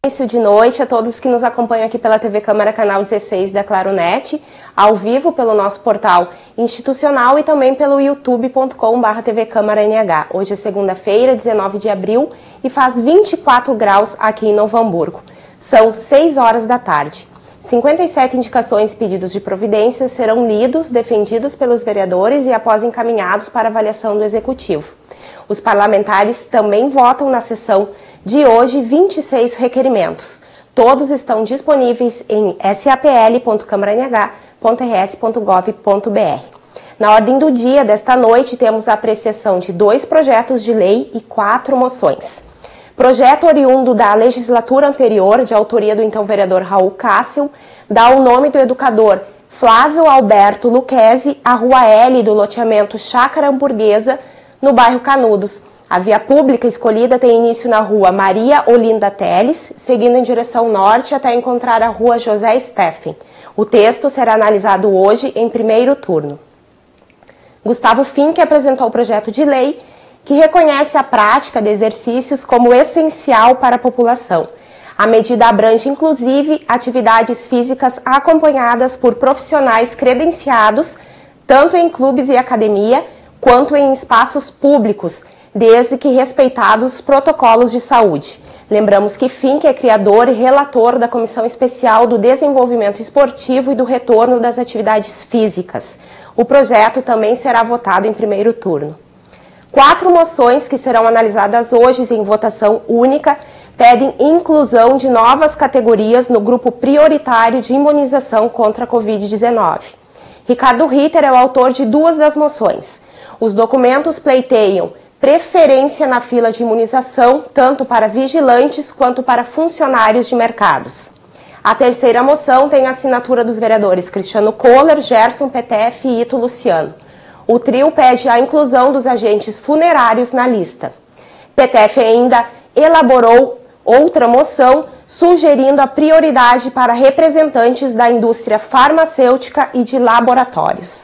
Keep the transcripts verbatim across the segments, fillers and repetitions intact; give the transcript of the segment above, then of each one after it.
Início de noite a todos que nos acompanham aqui pela T V Câmara, canal dezesseis da Claronet, ao vivo pelo nosso portal institucional e também pelo youtube ponto com barra T V Câmara N H. Hoje é segunda-feira, dezenove de abril, e faz vinte e quatro graus aqui em Novo Hamburgo. São seis horas da tarde. cinquenta e sete indicações e pedidos de providências serão lidos, defendidos pelos vereadores e após encaminhados para avaliação do Executivo. Os parlamentares também votam na sessão de hoje vinte e seis requerimentos. Todos estão disponíveis em s a p l ponto câmara n h ponto r s ponto gov ponto b r. Na ordem do dia desta noite temos a apreciação de dois projetos de lei e quatro moções. Projeto oriundo da legislatura anterior, de autoria do então vereador Raul Cássio, dá o nome do educador Flávio Alberto Luquezzi à Rua L do loteamento Chácara Hamburguesa, no bairro Canudos. A via pública escolhida tem início na Rua Maria Olinda Teles, seguindo em direção norte até encontrar a Rua José Steffen. O texto será analisado hoje em primeiro turno. Gustavo Finck apresentou o projeto de lei que reconhece a prática de exercícios como essencial para a população. A medida abrange, inclusive, atividades físicas acompanhadas por profissionais credenciados, tanto em clubes e academia, quanto em espaços públicos, desde que respeitados os protocolos de saúde. Lembramos que Finck é criador e relator da Comissão Especial do Desenvolvimento Esportivo e do Retorno das Atividades Físicas. O projeto também será votado em primeiro turno. Quatro moções que serão analisadas hoje em votação única pedem inclusão de novas categorias no grupo prioritário de imunização contra a covid dezenove. Ricardo Ritter é o autor de duas das moções. Os documentos pleiteiam preferência na fila de imunização, tanto para vigilantes quanto para funcionários de mercados. A terceira moção tem a assinatura dos vereadores Cristiano Kohler, Gerson Petef e Ito Luciano. O trio pede a inclusão dos agentes funerários na lista. Petef ainda elaborou outra moção sugerindo a prioridade para representantes da indústria farmacêutica e de laboratórios.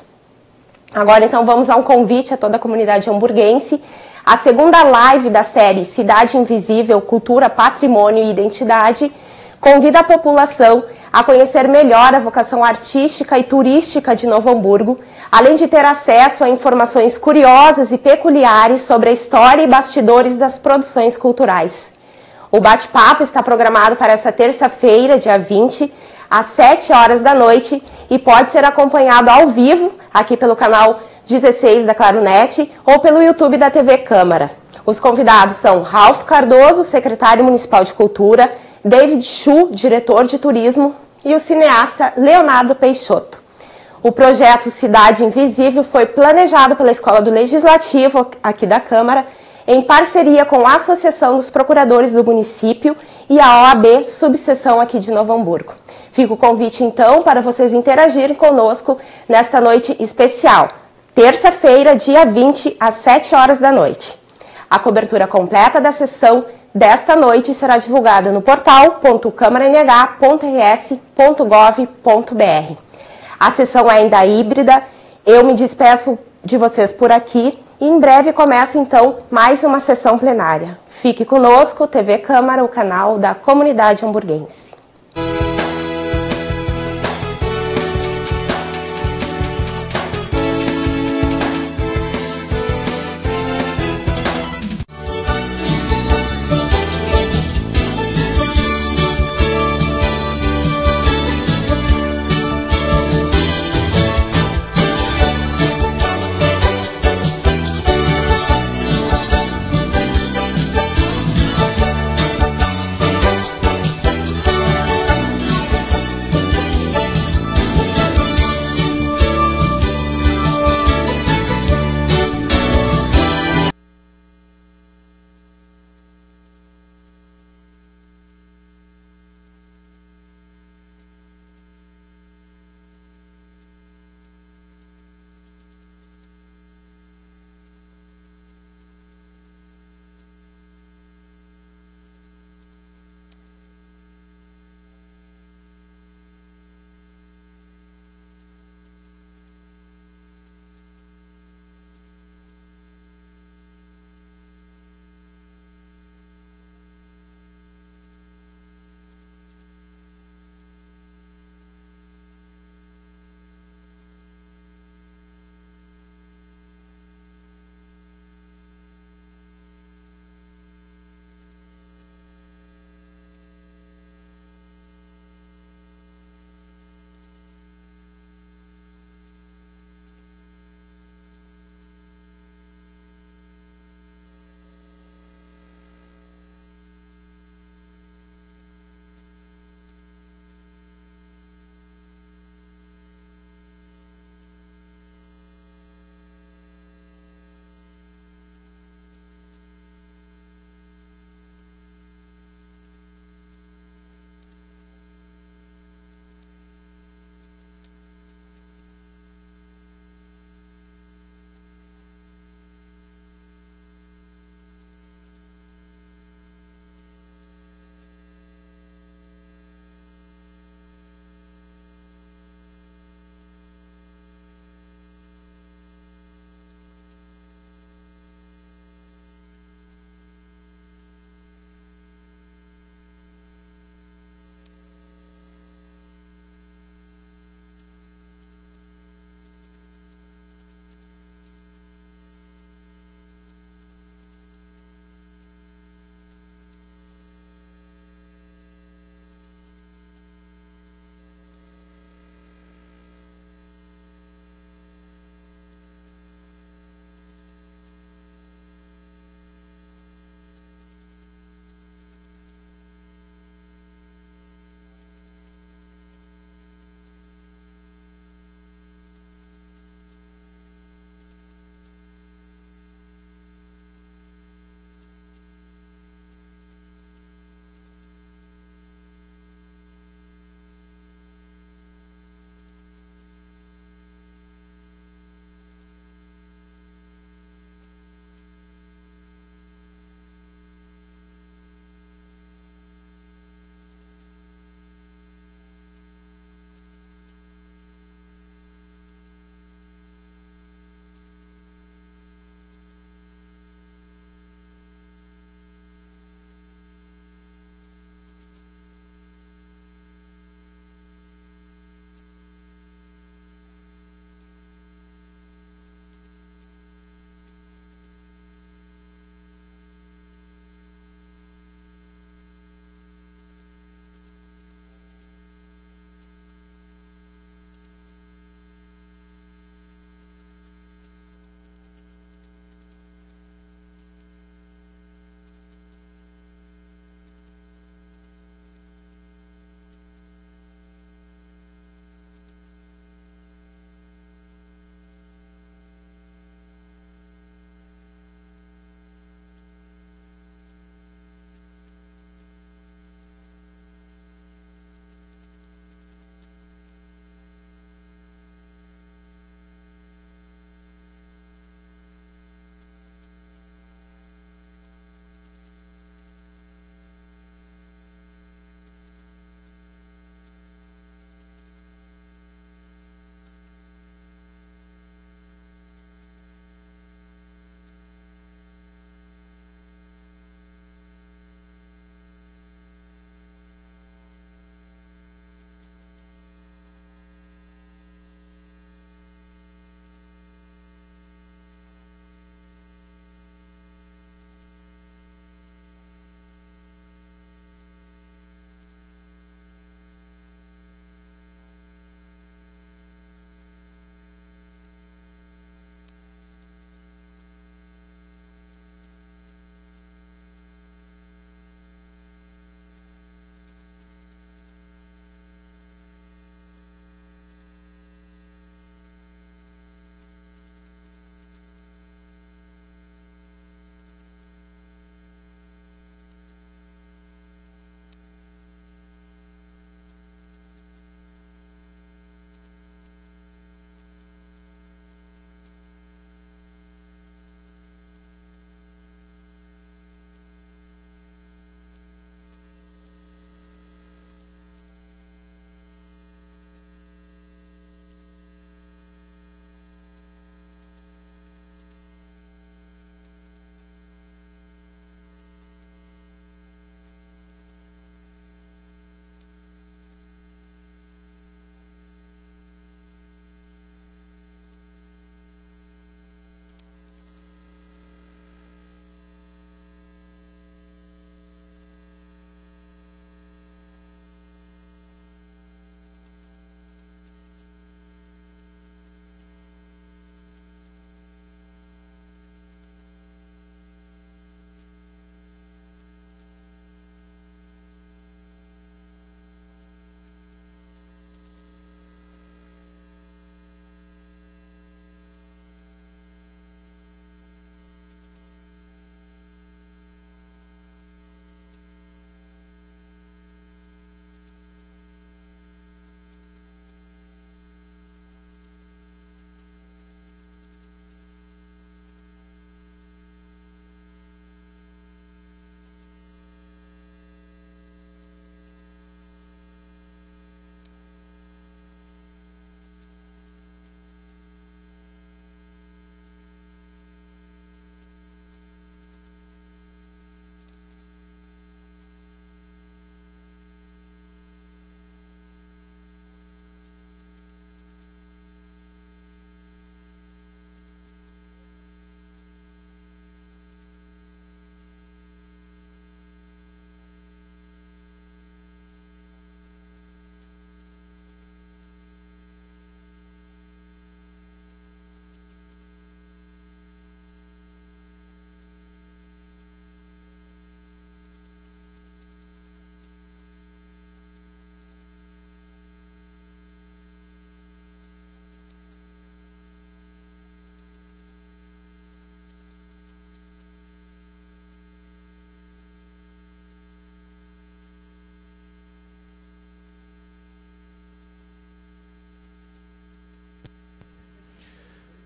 Agora então vamos a um convite a toda a comunidade hamburguense. A segunda live da série Cidade Invisível, Cultura, Patrimônio e Identidade convida a população a conhecer melhor a vocação artística e turística de Novo Hamburgo, além de ter acesso a informações curiosas e peculiares sobre a história e bastidores das produções culturais. O bate-papo está programado para essa terça-feira, dia vinte, às sete horas da noite, e pode ser acompanhado ao vivo aqui pelo canal dezesseis da Claronet ou pelo YouTube da T V Câmara. Os convidados são Ralph Cardoso, secretário municipal de Cultura, David Chu, diretor de turismo, e o cineasta Leonardo Peixoto. O projeto Cidade Invisível foi planejado pela Escola do Legislativo aqui da Câmara, em parceria com a Associação dos Procuradores do Município e a O A B Subseção aqui de Novo Hamburgo. Fica o convite então para vocês interagirem conosco nesta noite especial, terça-feira, dia vinte, às sete horas da noite. A cobertura completa da sessão desta noite será divulgada no portal ponto câmara n h ponto r s ponto gov ponto b r. A sessão é ainda híbrida, eu me despeço de vocês por aqui e em breve começa então mais uma sessão plenária. Fique conosco, T V Câmara, o canal da comunidade hamburguense.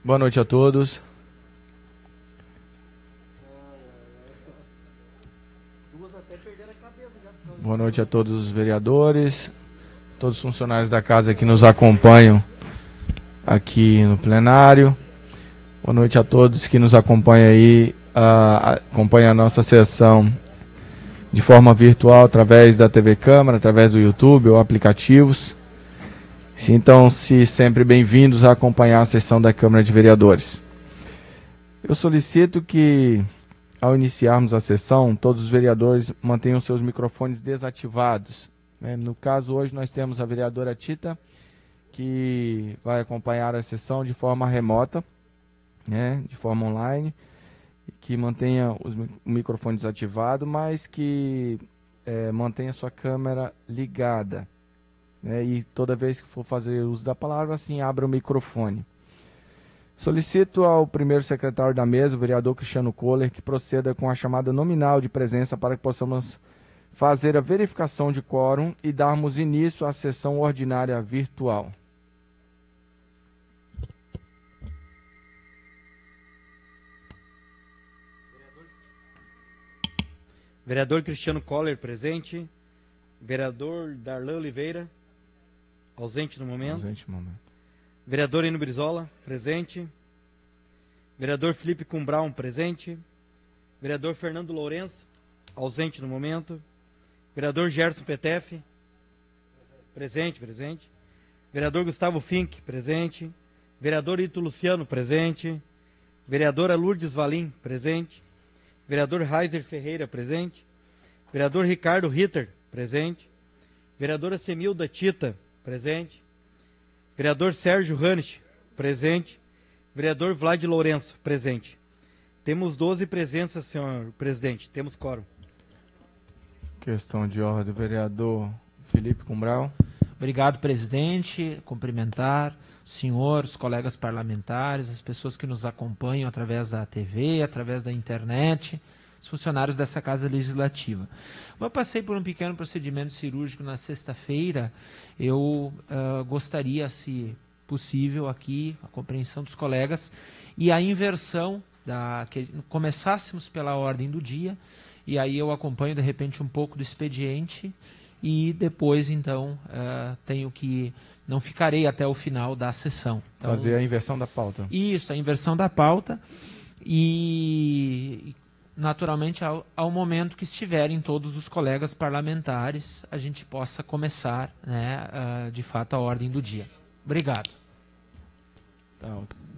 Boa noite a todos. Boa noite a todos os vereadores, todos os funcionários da casa que nos acompanham aqui no plenário. Boa noite a todos que nos acompanham aí, uh, acompanham a nossa sessão de forma virtual através da T V Câmara, através do YouTube ou aplicativos. Sintam-se sempre bem-vindos a acompanhar a sessão da Câmara de Vereadores. Eu solicito que, ao iniciarmos a sessão, todos os vereadores mantenham seus microfones desativados. No caso, hoje nós temos a vereadora Tita, que vai acompanhar a sessão de forma remota, né, de forma online, que mantenha os microfones desativados, mas que é, mantenha sua câmera ligada. Né, e toda vez que for fazer uso da palavra, assim, abra o microfone. Solicito ao primeiro secretário da mesa, o vereador Cristiano Kohler, que proceda com a chamada nominal de presença para que possamos fazer a verificação de quórum e darmos início à sessão ordinária virtual. Vereador Cristiano Kohler, presente. Vereador Darlan Oliveira, ausente no momento. Ausente no momento. Vereador Eno Brizola, presente. Vereador Felipe Cumbrão, presente. Vereador Fernando Lourenço, ausente no momento. Vereador Gerson Petef, presente, presente. Vereador Gustavo Fink, presente. Vereador Ito Luciano, presente. Vereadora Lourdes Valim, presente. Vereador Reiser Ferreira, presente. Vereador Ricardo Ritter, presente. Vereadora Semilda Tita, presente. Vereador Sérgio Ranich, presente. Vereador Vlad Lourenço, presente. Temos doze presenças, senhor presidente. Temos quórum. Questão de ordem, vereador Felipe Cumbrão. Obrigado, presidente. Cumprimentar o senhor, os colegas parlamentares, as pessoas que nos acompanham através da T V, através da internet, os funcionários dessa Casa Legislativa. Como eu passei por um pequeno procedimento cirúrgico na sexta-feira, eu uh, gostaria, se possível, aqui, a compreensão dos colegas, e a inversão, da, que começássemos pela ordem do dia, e aí eu acompanho, de repente, um pouco do expediente, e depois, então, uh, tenho que... não ficarei até o final da sessão. Então, fazer a inversão da pauta. Isso, a inversão da pauta. E, naturalmente, ao, ao momento que estiverem todos os colegas parlamentares, a gente possa começar, né, uh, de fato, a ordem do dia. Obrigado. Tá.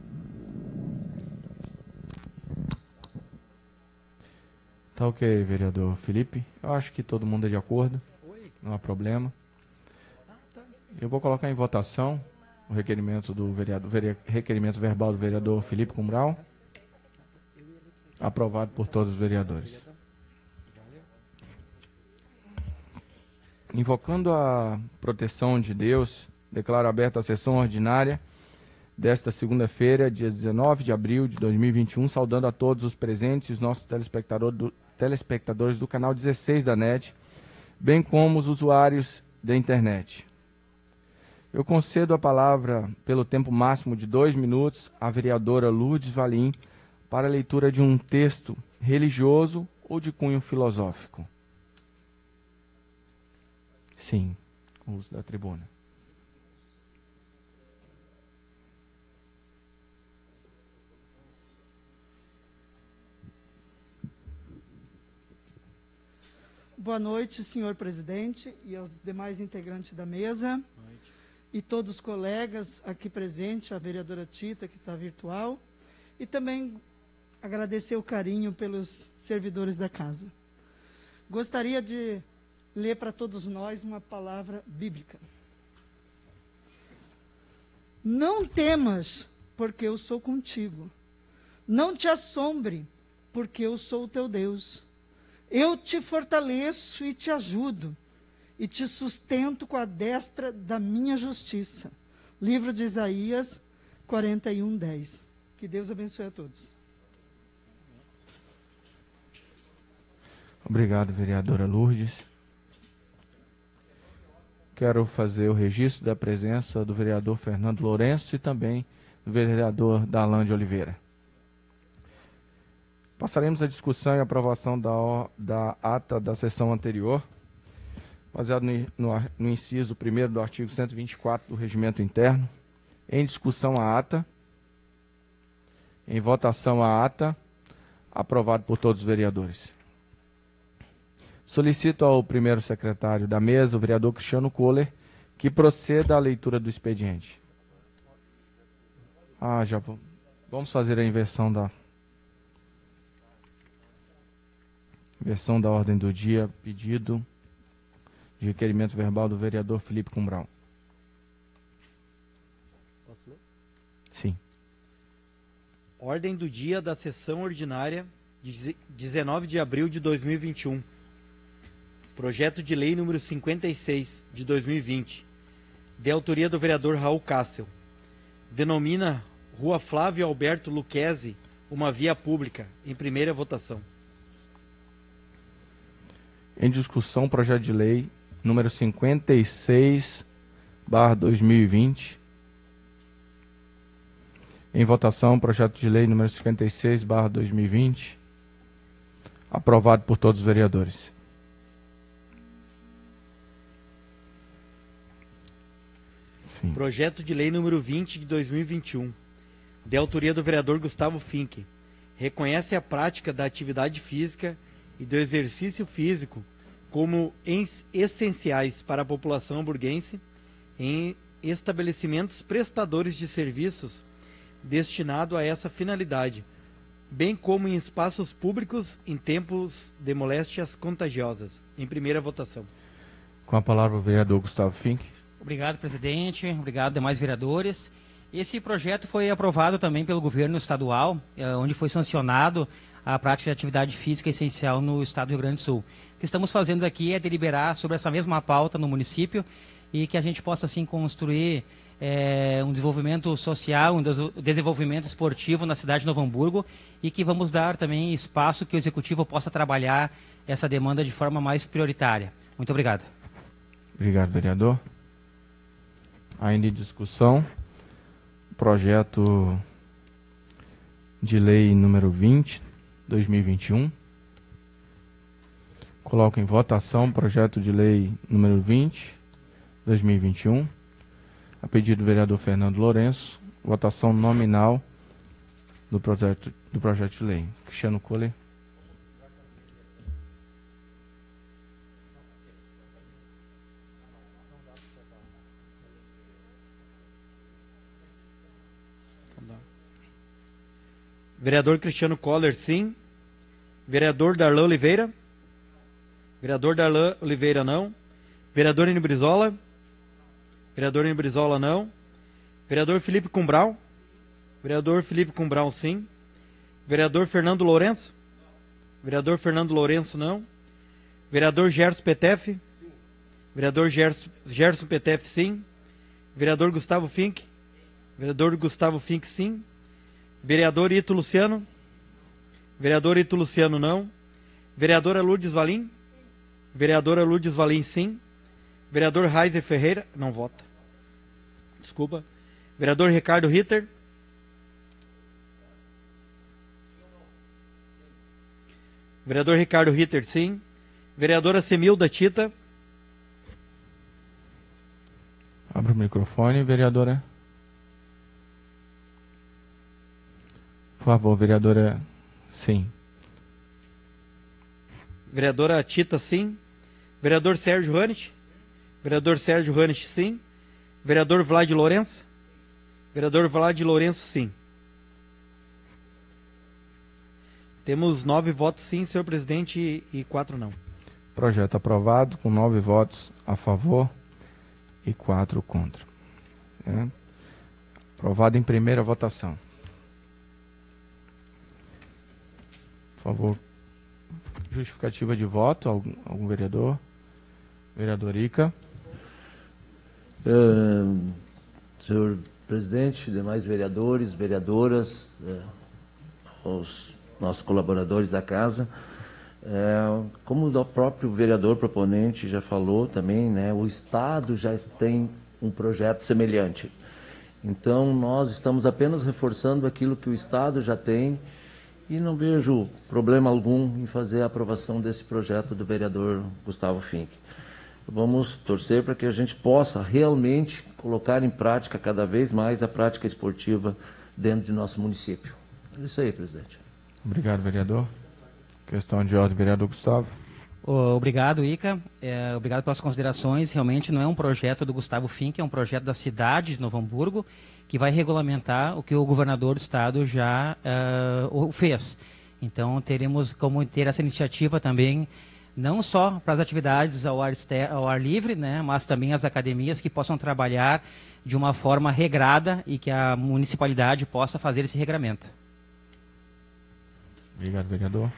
Tá ok, vereador Felipe. Eu acho que todo mundo é de acordo. Não há problema. Eu vou colocar em votação o requerimento do vereador, vere, requerimento verbal do vereador Felipe Cumbrão, aprovado por todos os vereadores. Invocando a proteção de Deus, declaro aberta a sessão ordinária desta segunda-feira, dia dezenove de abril de dois mil e vinte e um, saudando a todos os presentes e os nossos telespectador do, telespectadores do canal dezesseis da N E T, bem como os usuários da internet. Eu concedo a palavra, pelo tempo máximo de dois minutos, à vereadora Lourdes Valim para a leitura de um texto religioso ou de cunho filosófico. Sim, com o uso da tribuna. Boa noite, senhor presidente e aos demais integrantes da mesa. E todos os colegas aqui presentes, a vereadora Tita, que está virtual, e também agradecer o carinho pelos servidores da casa. Gostaria de ler para todos nós uma palavra bíblica. Não temas, porque eu sou contigo. Não te assombre, porque eu sou o teu Deus. Eu te fortaleço e te ajudo, e te sustento com a destra da minha justiça. Livro de Isaías quarenta e um, dez. Que Deus abençoe a todos. Obrigado, vereadora Lourdes. Quero fazer o registro da presença do vereador Fernando Lourenço e também do vereador Darlan de Oliveira. Passaremos a discussão e aprovação da, da ata da sessão anterior, baseado no, no, no inciso primeiro do artigo cento e vinte e quatro do Regimento Interno. Em discussão a ata. Em votação a ata. Aprovado por todos os vereadores. Solicito ao primeiro secretário da mesa, o vereador Cristiano Kohler, que proceda à leitura do expediente. Ah, já vou. Vamos fazer a inversão da... Inversão da ordem do dia, pedido de requerimento verbal do vereador Felipe Cumbrão. Posso ler? Sim. Ordem do dia da sessão ordinária de dezenove de abril de dois mil e vinte e um. Projeto de lei número cinquenta e seis de dois mil e vinte, de autoria do vereador Raul Cássio. Denomina Rua Flávio Alberto Lucchesi uma via pública, em primeira votação. Em discussão, projeto de lei número cinquenta e seis barra dois mil e vinte. Em votação, projeto de lei número cinquenta e seis barra dois mil e vinte. Aprovado por todos os vereadores. Sim. Projeto de lei número vinte de dois mil e vinte e um, de autoria do vereador Gustavo Fink. Reconhece a prática da atividade física e do exercício físico como essenciais para a população hamburguense em estabelecimentos prestadores de serviços destinado a essa finalidade, bem como em espaços públicos em tempos de moléstias contagiosas. Em primeira votação. Com a palavra o vereador Gustavo Fink. Obrigado, presidente. Obrigado, demais vereadores. Esse projeto foi aprovado também pelo governo estadual, onde foi sancionado a prática de atividade física essencial no estado do Rio Grande do Sul. O que estamos fazendo aqui é deliberar sobre essa mesma pauta no município e que a gente possa, assim, construir é, um desenvolvimento social, um desenvolvimento esportivo na cidade de Novo Hamburgo e que vamos dar também espaço que o Executivo possa trabalhar essa demanda de forma mais prioritária. Muito obrigado. Obrigado, vereador. Ainda em discussão, projeto de lei número vinte, dois mil e vinte e um. Coloco em votação projeto de lei número vinte, dois mil e vinte e um. A pedido do vereador Fernando Lourenço, votação nominal do projeto, do projeto de lei. Cristiano Kohler. Vereador Cristiano Kohler, sim. Vereador Darlan Oliveira. Vereador Darlan Oliveira, não. Vereador Enio Brizola. Vereador Enio Brizola, não. Vereador Felipe Cumbrão. Vereador Felipe Cumbrão, sim. Vereador Fernando Lourenço. Vereador Fernando Lourenço, não. Vereador Gerson Petef. Vereador Gerson, Gerson Petef, sim. Vereador Gustavo Fink. Vereador Gustavo Fink, sim. Vereador Ito Luciano. Vereador Ito Luciano, não. Vereadora Lourdes Valim. Vereadora Lourdes Valim, sim. Vereador Raizer Ferreira, não vota. Desculpa. Vereador Ricardo Ritter. Vereador Ricardo Ritter, sim. Vereadora Semilda Tita. Abra o microfone, vereadora. Por favor, vereadora, sim. Vereadora Tita, sim. Vereador Sérgio Ranich. Vereador Sérgio Ranich, sim. Vereador Vlad Lourenço. Vereador Vlad Lourenço, sim. Temos nove votos sim, senhor presidente, e quatro não. Projeto aprovado com nove votos a favor e quatro contra. É. Aprovado em primeira votação. Por favor, justificativa de voto, algum, algum vereador? Vereador Ica. Uh, senhor presidente, demais vereadores, vereadoras, uh, os nossos colaboradores da casa, uh, como o próprio vereador proponente já falou também, né, o Estado já tem um projeto semelhante. Então, nós estamos apenas reforçando aquilo que o Estado já tem e não vejo problema algum em fazer a aprovação desse projeto do vereador Gustavo Fink. Vamos torcer para que a gente possa realmente colocar em prática cada vez mais a prática esportiva dentro de nosso município. É isso aí, presidente. Obrigado, vereador. Questão de ordem, vereador Gustavo. Obrigado, Ica. É, obrigado pelas considerações. Realmente não é um projeto do Gustavo Fink, é um projeto da cidade de Novo Hamburgo, que vai regulamentar o que o governador do estado já uh, fez. Então, teremos como ter essa iniciativa também, não só para as atividades ao ar, ao ar livre, né, mas também as academias que possam trabalhar de uma forma regrada e que a municipalidade possa fazer esse regramento. Obrigado, vereador.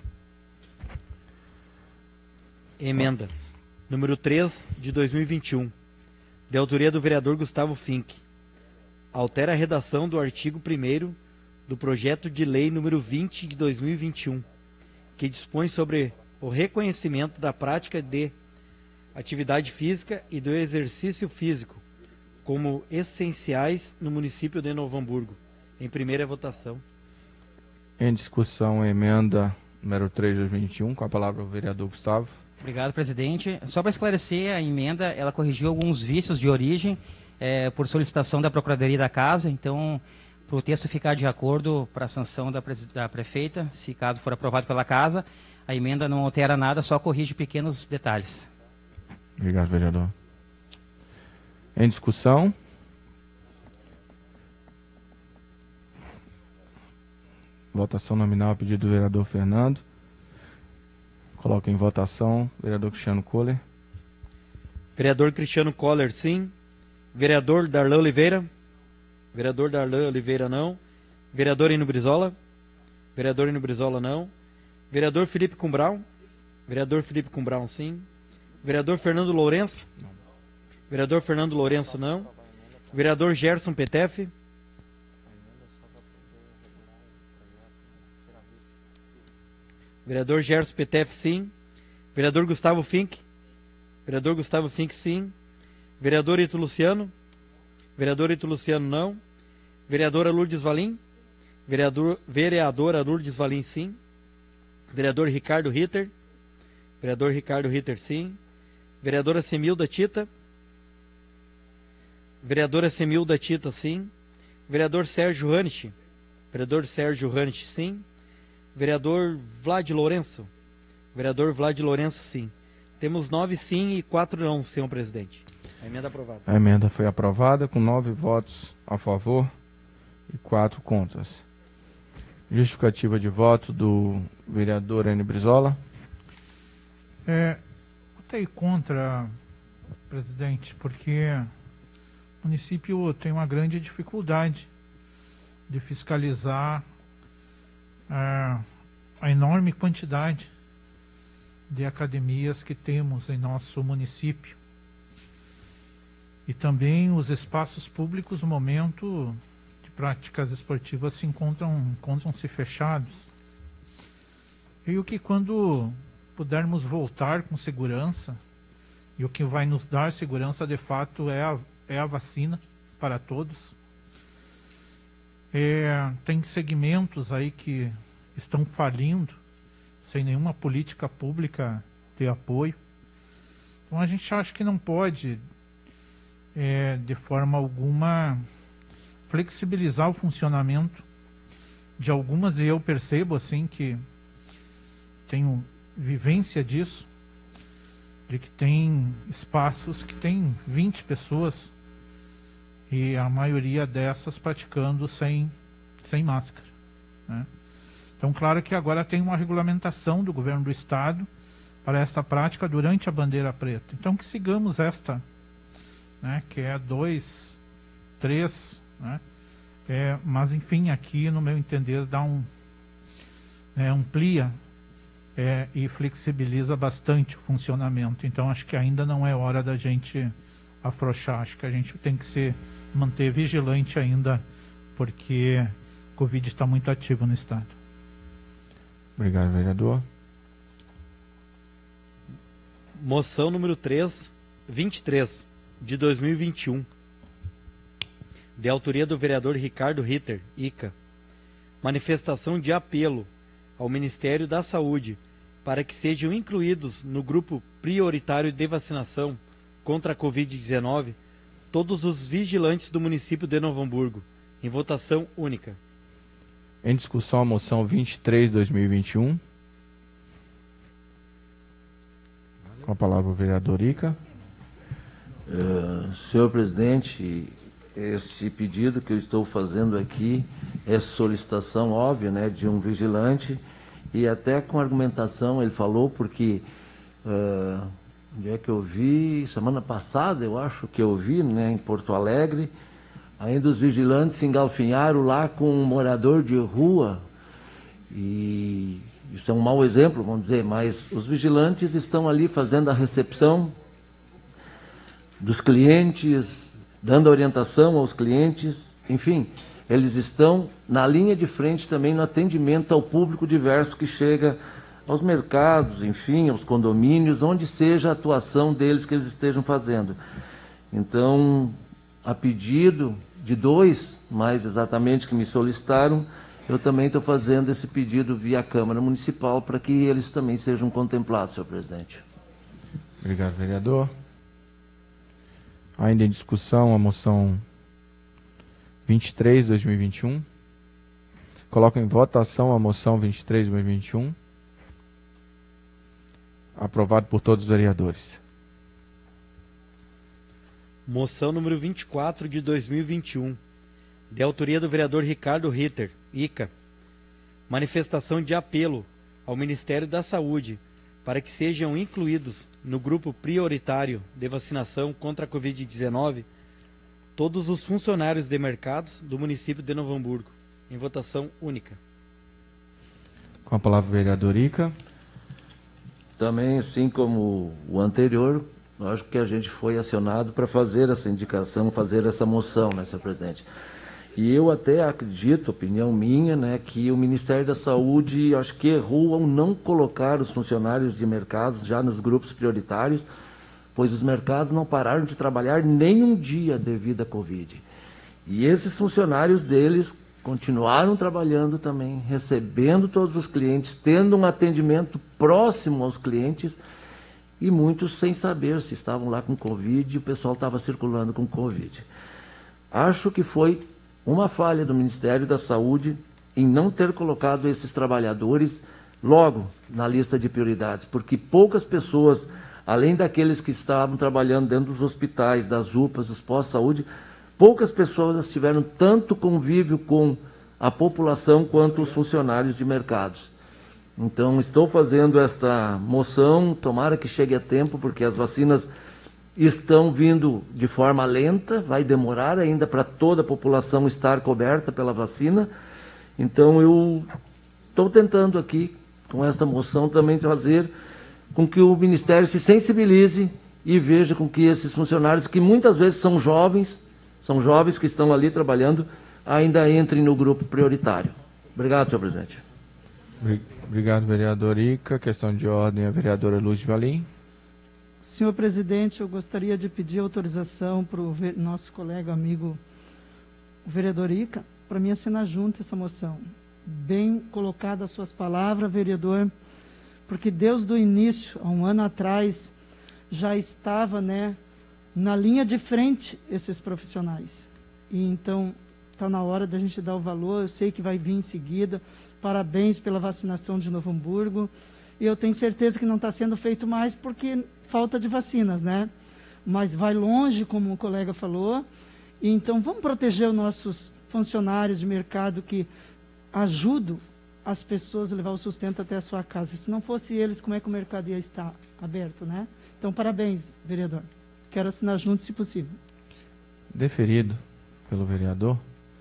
Emenda número três de dois mil e vinte e um, de autoria do vereador Gustavo Fink. Altera a redação do artigo primeiro do projeto de lei número vinte de dois mil e vinte e um, que dispõe sobre o reconhecimento da prática de atividade física e do exercício físico como essenciais no município de Novo Hamburgo. Em primeira votação. Em discussão, emenda número três de dois mil e vinte e um, com a palavra o vereador Gustavo. Obrigado, presidente. Só para esclarecer, a emenda, ela corrigiu alguns vícios de origem é, por solicitação da Procuradoria da Casa. Então, para o texto ficar de acordo para a sanção da, da prefeita, se caso for aprovado pela Casa, a emenda não altera nada, só corrige pequenos detalhes. Obrigado, vereador. Em discussão. Votação nominal a pedido do vereador Fernando. Coloco em votação, vereador Cristiano Kohler. Vereador Cristiano Kohler, sim. Vereador Darlan Oliveira. Vereador Darlan Oliveira, não. Vereador Ino Brizola. Vereador Ino Brizola, não. Vereador Felipe Cumbrão. Vereador Felipe Cumbrão, sim. Vereador Fernando Lourenço. Vereador Fernando Lourenço, não. Vereador Gerson Petef. Vereador Gerson Petef, sim. Vereador Gustavo Fink. Vereador Gustavo Fink, sim. Vereador Ito Luciano. Vereador Ito Luciano, não. Vereadora Lourdes Valim. Vereador, vereadora Lourdes Valim, sim. Vereador Ricardo Ritter. Vereador Ricardo Ritter, sim. Vereadora Semilda Tita. Vereadora Semilda Tita, sim. Vereador Sérgio Ranich. Vereador Sérgio Ranich, sim. Vereador Vlad Lourenço. Vereador Vlad Lourenço, sim. Temos nove sim e quatro não, senhor presidente. A emenda aprovada. A emenda foi aprovada com nove votos a favor e quatro contras. Justificativa de voto do vereador Eno Brizola. É, votei contra, presidente, porque o município tem uma grande dificuldade de fiscalizar é, a enorme quantidade de academias que temos em nosso município. E também os espaços públicos, no momento de práticas esportivas, se encontram, encontram-se fechados. E o que quando pudermos voltar com segurança, e o que vai nos dar segurança de fato é a, é a vacina para todos. É, tem segmentos aí que estão falindo, sem nenhuma política pública de apoio. Então a gente acha que não pode, é, de forma alguma, flexibilizar o funcionamento de algumas, e eu percebo assim que tenho vivência disso, de que tem espaços que tem vinte pessoas e a maioria dessas praticando sem, sem máscara, né? Então, claro que agora tem uma regulamentação do governo do estado para esta prática durante a bandeira preta. Então, que sigamos esta, né, que é dois, três, né? É, mas, enfim, aqui, no meu entender, dá um, é, amplia é, e flexibiliza bastante o funcionamento. Então, acho que ainda não é hora da gente afrouxar. Acho que a gente tem que se manter vigilante ainda, porque o Covid está muito ativo no estado. Obrigado, vereador. Moção número três, vinte e três, de dois mil e vinte e um. de autoria do vereador Ricardo Ritter, Ica. Manifestação de apelo ao Ministério da Saúde para que sejam incluídos no grupo prioritário de vacinação contra a covid dezenove todos os vigilantes do município de Novo Hamburgo, em votação única. Em discussão a moção vinte e três, dois mil e vinte e um. Com a palavra o vereador Ica. Uh, senhor presidente, esse pedido que eu estou fazendo aqui é solicitação óbvia, né, de um vigilante, e até com argumentação ele falou, porque uh, onde é que eu vi, semana passada eu acho que eu vi, né, em Porto Alegre, ainda os vigilantes se engalfinharam lá com um morador de rua, e isso é um mau exemplo, vamos dizer, mas os vigilantes estão ali fazendo a recepção dos clientes, dando orientação aos clientes, enfim, eles estão na linha de frente também no atendimento ao público diverso que chega aos mercados, enfim, aos condomínios, onde seja a atuação deles que eles estejam fazendo. Então, a pedido de dois, mais exatamente, que me solicitaram, eu também estou fazendo esse pedido via Câmara Municipal para que eles também sejam contemplados, senhor presidente. Obrigado, vereador. Ainda em discussão a moção vinte e três, dois mil e vinte e um. Coloco em votação a moção vinte e três, dois mil e vinte e um. Aprovado por todos os vereadores. Moção número vinte e quatro de dois mil e vinte e um, de autoria do vereador Ricardo Ritter, Ica. Manifestação de apelo ao Ministério da Saúde para que sejam incluídos no grupo prioritário de vacinação contra a covid dezenove todos os funcionários de mercados do município de Novo Hamburgo, em votação única. Com a palavra o vereador Ica. Também, assim como o anterior, acho que a gente foi acionado para fazer essa indicação, fazer essa moção, né, senhor presidente? E eu até acredito, opinião minha, né, que o Ministério da Saúde, acho que errou ao não colocar os funcionários de mercados já nos grupos prioritários, pois os mercados não pararam de trabalhar nem um dia devido à Covid. E esses funcionários deles continuaram trabalhando também, recebendo todos os clientes, tendo um atendimento próximo aos clientes, e muitos sem saber se estavam lá com Covid e o pessoal estava circulando com Covid. Acho que foi uma falha do Ministério da Saúde em não ter colocado esses trabalhadores logo na lista de prioridades, porque poucas pessoas, além daqueles que estavam trabalhando dentro dos hospitais, das U P As, dos pós-saúde, poucas pessoas tiveram tanto convívio com a população quanto os funcionários de mercados. Então, estou fazendo esta moção, tomara que chegue a tempo, porque as vacinas estão vindo de forma lenta, vai demorar ainda para toda a população estar coberta pela vacina. Então, eu estou tentando aqui, com esta moção, também fazer com que o Ministério se sensibilize e veja com que esses funcionários, que muitas vezes são jovens, são jovens que estão ali trabalhando, ainda entrem no grupo prioritário. Obrigado, senhor presidente. Obrigado, vereador Ica. Questão de ordem, a vereadora Luz Valim. Senhor presidente, eu gostaria de pedir autorização para o nosso colega, amigo, o vereador Ica, para mim assinar junto essa moção. Bem colocada as suas palavras, vereador, porque Deus do início, há um ano atrás, já estava, né, na linha de frente esses profissionais. E então, está na hora da gente dar o valor, eu sei que vai vir em seguida. Parabéns pela vacinação de Novo Hamburgo. E eu tenho certeza que não está sendo feito mais porque falta de vacinas, né? Mas vai longe, como o colega falou. E então, vamos proteger os nossos funcionários de mercado que ajudam as pessoas a levar o sustento até a sua casa. Se não fosse eles, como é que o mercado ia estar aberto, né? Então, parabéns, vereador. Quero assinar junto, se possível. Deferido pelo vereador.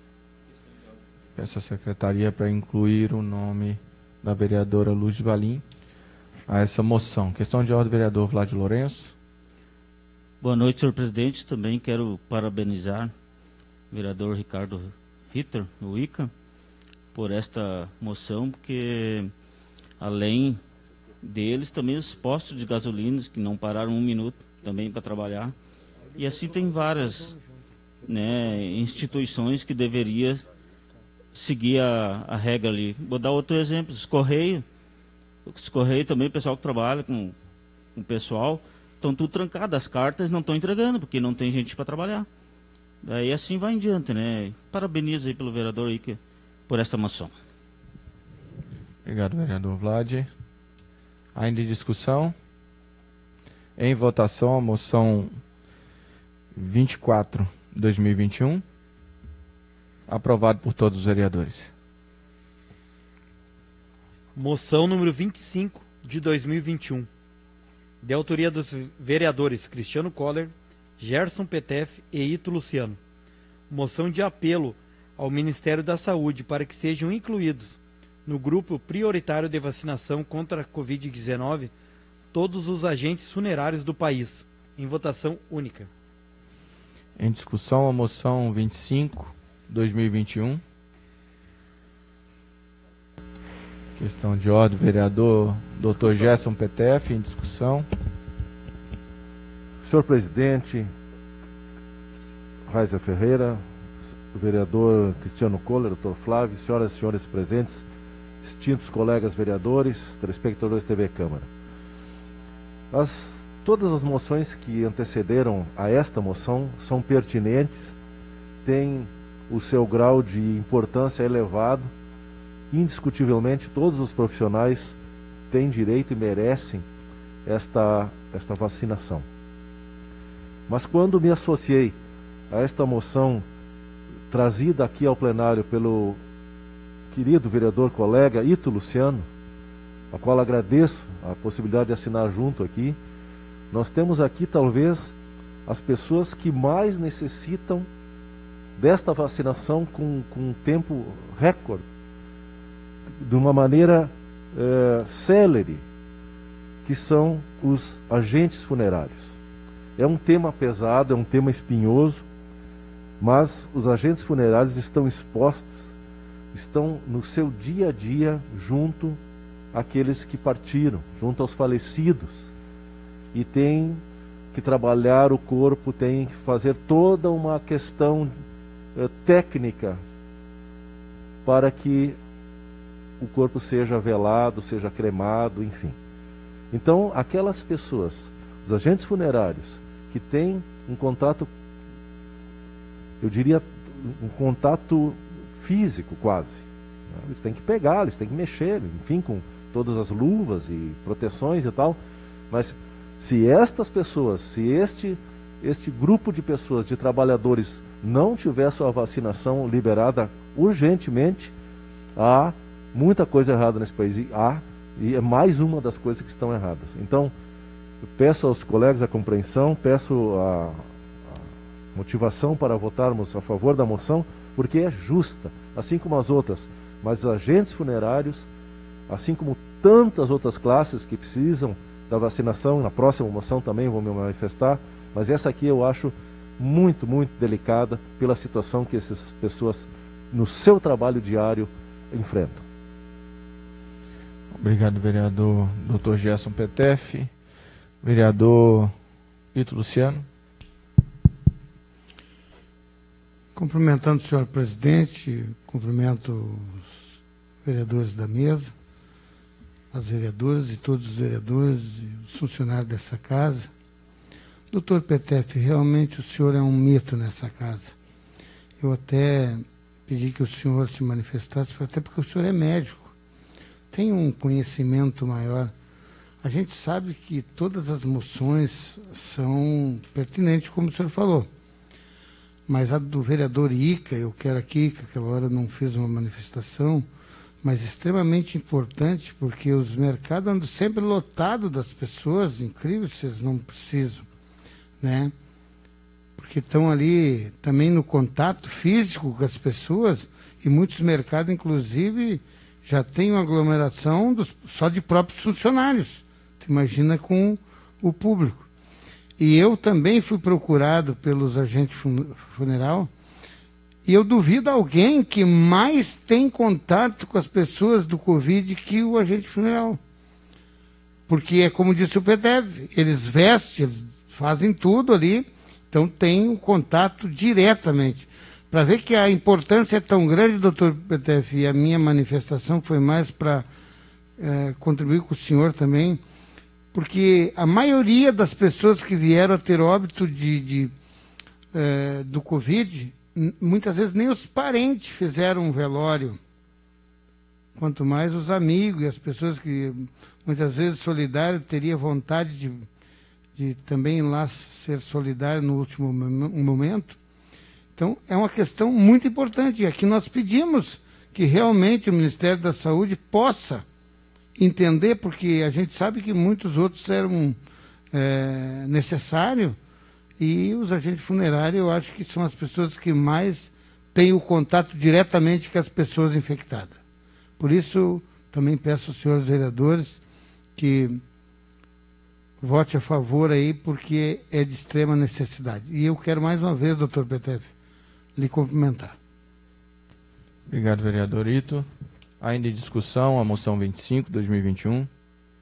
Peço à secretaria para incluir o nome da vereadora Luz Valim a essa moção. Questão de ordem, vereador Vlad Lourenço. Boa noite, senhor presidente. Também quero parabenizar o vereador Ricardo Ritter, o Ica, por esta moção, porque além deles, também os postos de gasolina que não pararam um minuto também para trabalhar. E assim tem várias né, instituições que deveriam seguir a, a regra ali. Vou dar outro exemplo, os Correios. Os Correios também, o pessoal que trabalha com, com o pessoal, estão tudo trancado, as cartas não estão entregando, porque não tem gente para trabalhar. Daí assim vai em diante, né? Parabenizo aí pelo vereador aí que, por esta moção. Obrigado, vereador Vlad. Ainda em discussão? Em votação, a moção vinte e quatro, dois mil e vinte e um. Aprovado por todos os vereadores. Moção número vinte e cinco, de dois mil e vinte e um. De autoria dos vereadores Cristiano Coller, Gerson Petef e Ito Luciano. Moção de apelo ao Ministério da Saúde para que sejam incluídos no grupo prioritário de vacinação contra a covid dezenove todos os agentes funerários do país, em votação única. Em discussão, a moção vinte e cinco, dois mil e vinte e um. Questão de ordem, vereador doutor Gerson Petef, em discussão. Senhor presidente, Raiza Ferreira, vereador Cristiano Coller, doutor Flávio, senhoras e senhores presentes, distintos colegas vereadores, telespectadores T V Câmara. As, todas as moções que antecederam a esta moção são pertinentes, têm o seu grau de importância elevado. Indiscutivelmente, todos os profissionais têm direito e merecem esta, esta vacinação. Mas quando me associei a esta moção trazida aqui ao plenário pelo querido vereador colega Ito Luciano, a qual agradeço a possibilidade de assinar junto aqui, nós temos aqui talvez as pessoas que mais necessitam desta vacinação com, com um tempo recorde, de uma maneira é, célere, que são os agentes funerários. É um tema pesado, é um tema espinhoso, mas os agentes funerários estão expostos, estão no seu dia a dia junto àqueles que partiram, junto aos falecidos, e têm que trabalhar o corpo, têm que fazer toda uma questão é, técnica para que o corpo seja velado, seja cremado, enfim. Então, aquelas pessoas, os agentes funerários, que têm um contato, eu diria, um contato físico quase. Eles têm que pegar, eles têm que mexer, enfim, com todas as luvas e proteções e tal. Mas se estas pessoas, se este, este grupo de pessoas, de trabalhadores, não tiver sua vacinação liberada urgentemente, há muita coisa errada nesse país, e há, e é mais uma das coisas que estão erradas. Então, eu peço aos colegas a compreensão, peço a, a motivação para votarmos a favor da moção, porque é justa, assim como as outras. Mas os agentes funerários, assim como tantas outras classes que precisam da vacinação, na próxima moção também vou me manifestar, mas essa aqui eu acho muito, muito delicada pela situação que essas pessoas, no seu trabalho diário, enfrentam. Obrigado, vereador doutor Gerson Petef. Vereador Ito Luciano. Cumprimentando o senhor presidente, cumprimento os vereadores da mesa, as vereadoras e todos os vereadores e os funcionários dessa casa. Doutor Petef, realmente o senhor é um mito nessa casa. Eu até pedi que o senhor se manifestasse, até porque o senhor é médico, tem um conhecimento maior. A gente sabe que todas as moções são pertinentes, como o senhor falou. Mas a do vereador Ica, eu quero aqui, que aquela hora não fez uma manifestação, mas extremamente importante, porque os mercados andam sempre lotados das pessoas, incrível, vocês não precisam, né? Porque estão ali também no contato físico com as pessoas, e muitos mercados, inclusive, já tem uma aglomeração dos, só de próprios funcionários. Tu imagina com o público. E eu também fui procurado pelos agentes funeral, e eu duvido alguém que mais tem contato com as pessoas do Covid que o agente funeral. Porque é como disse o Petef, eles vestem, eles fazem tudo ali Então tem um contato diretamente. Para ver que a importância é tão grande, doutor P T F, e a minha manifestação foi mais para é, contribuir com o senhor também, porque a maioria das pessoas que vieram a ter óbito de, de, é, do Covid, muitas vezes nem os parentes fizeram um velório, quanto mais os amigos e as pessoas que muitas vezes solidário teria vontade de, de também ir lá ser solidário no último momento. Então, é uma questão muito importante. E aqui nós pedimos que realmente o Ministério da Saúde possa entender, porque a gente sabe que muitos outros eram é, necessários, e os agentes funerários, eu acho que são as pessoas que mais têm o contato diretamente com as pessoas infectadas. Por isso, também peço aos senhores vereadores que vote a favor aí, porque é de extrema necessidade. E eu quero mais uma vez, doutor P T F, lhe cumprimentar. Obrigado, vereador Ito. Ainda em discussão, a moção vinte e cinco, dois mil e vinte e um.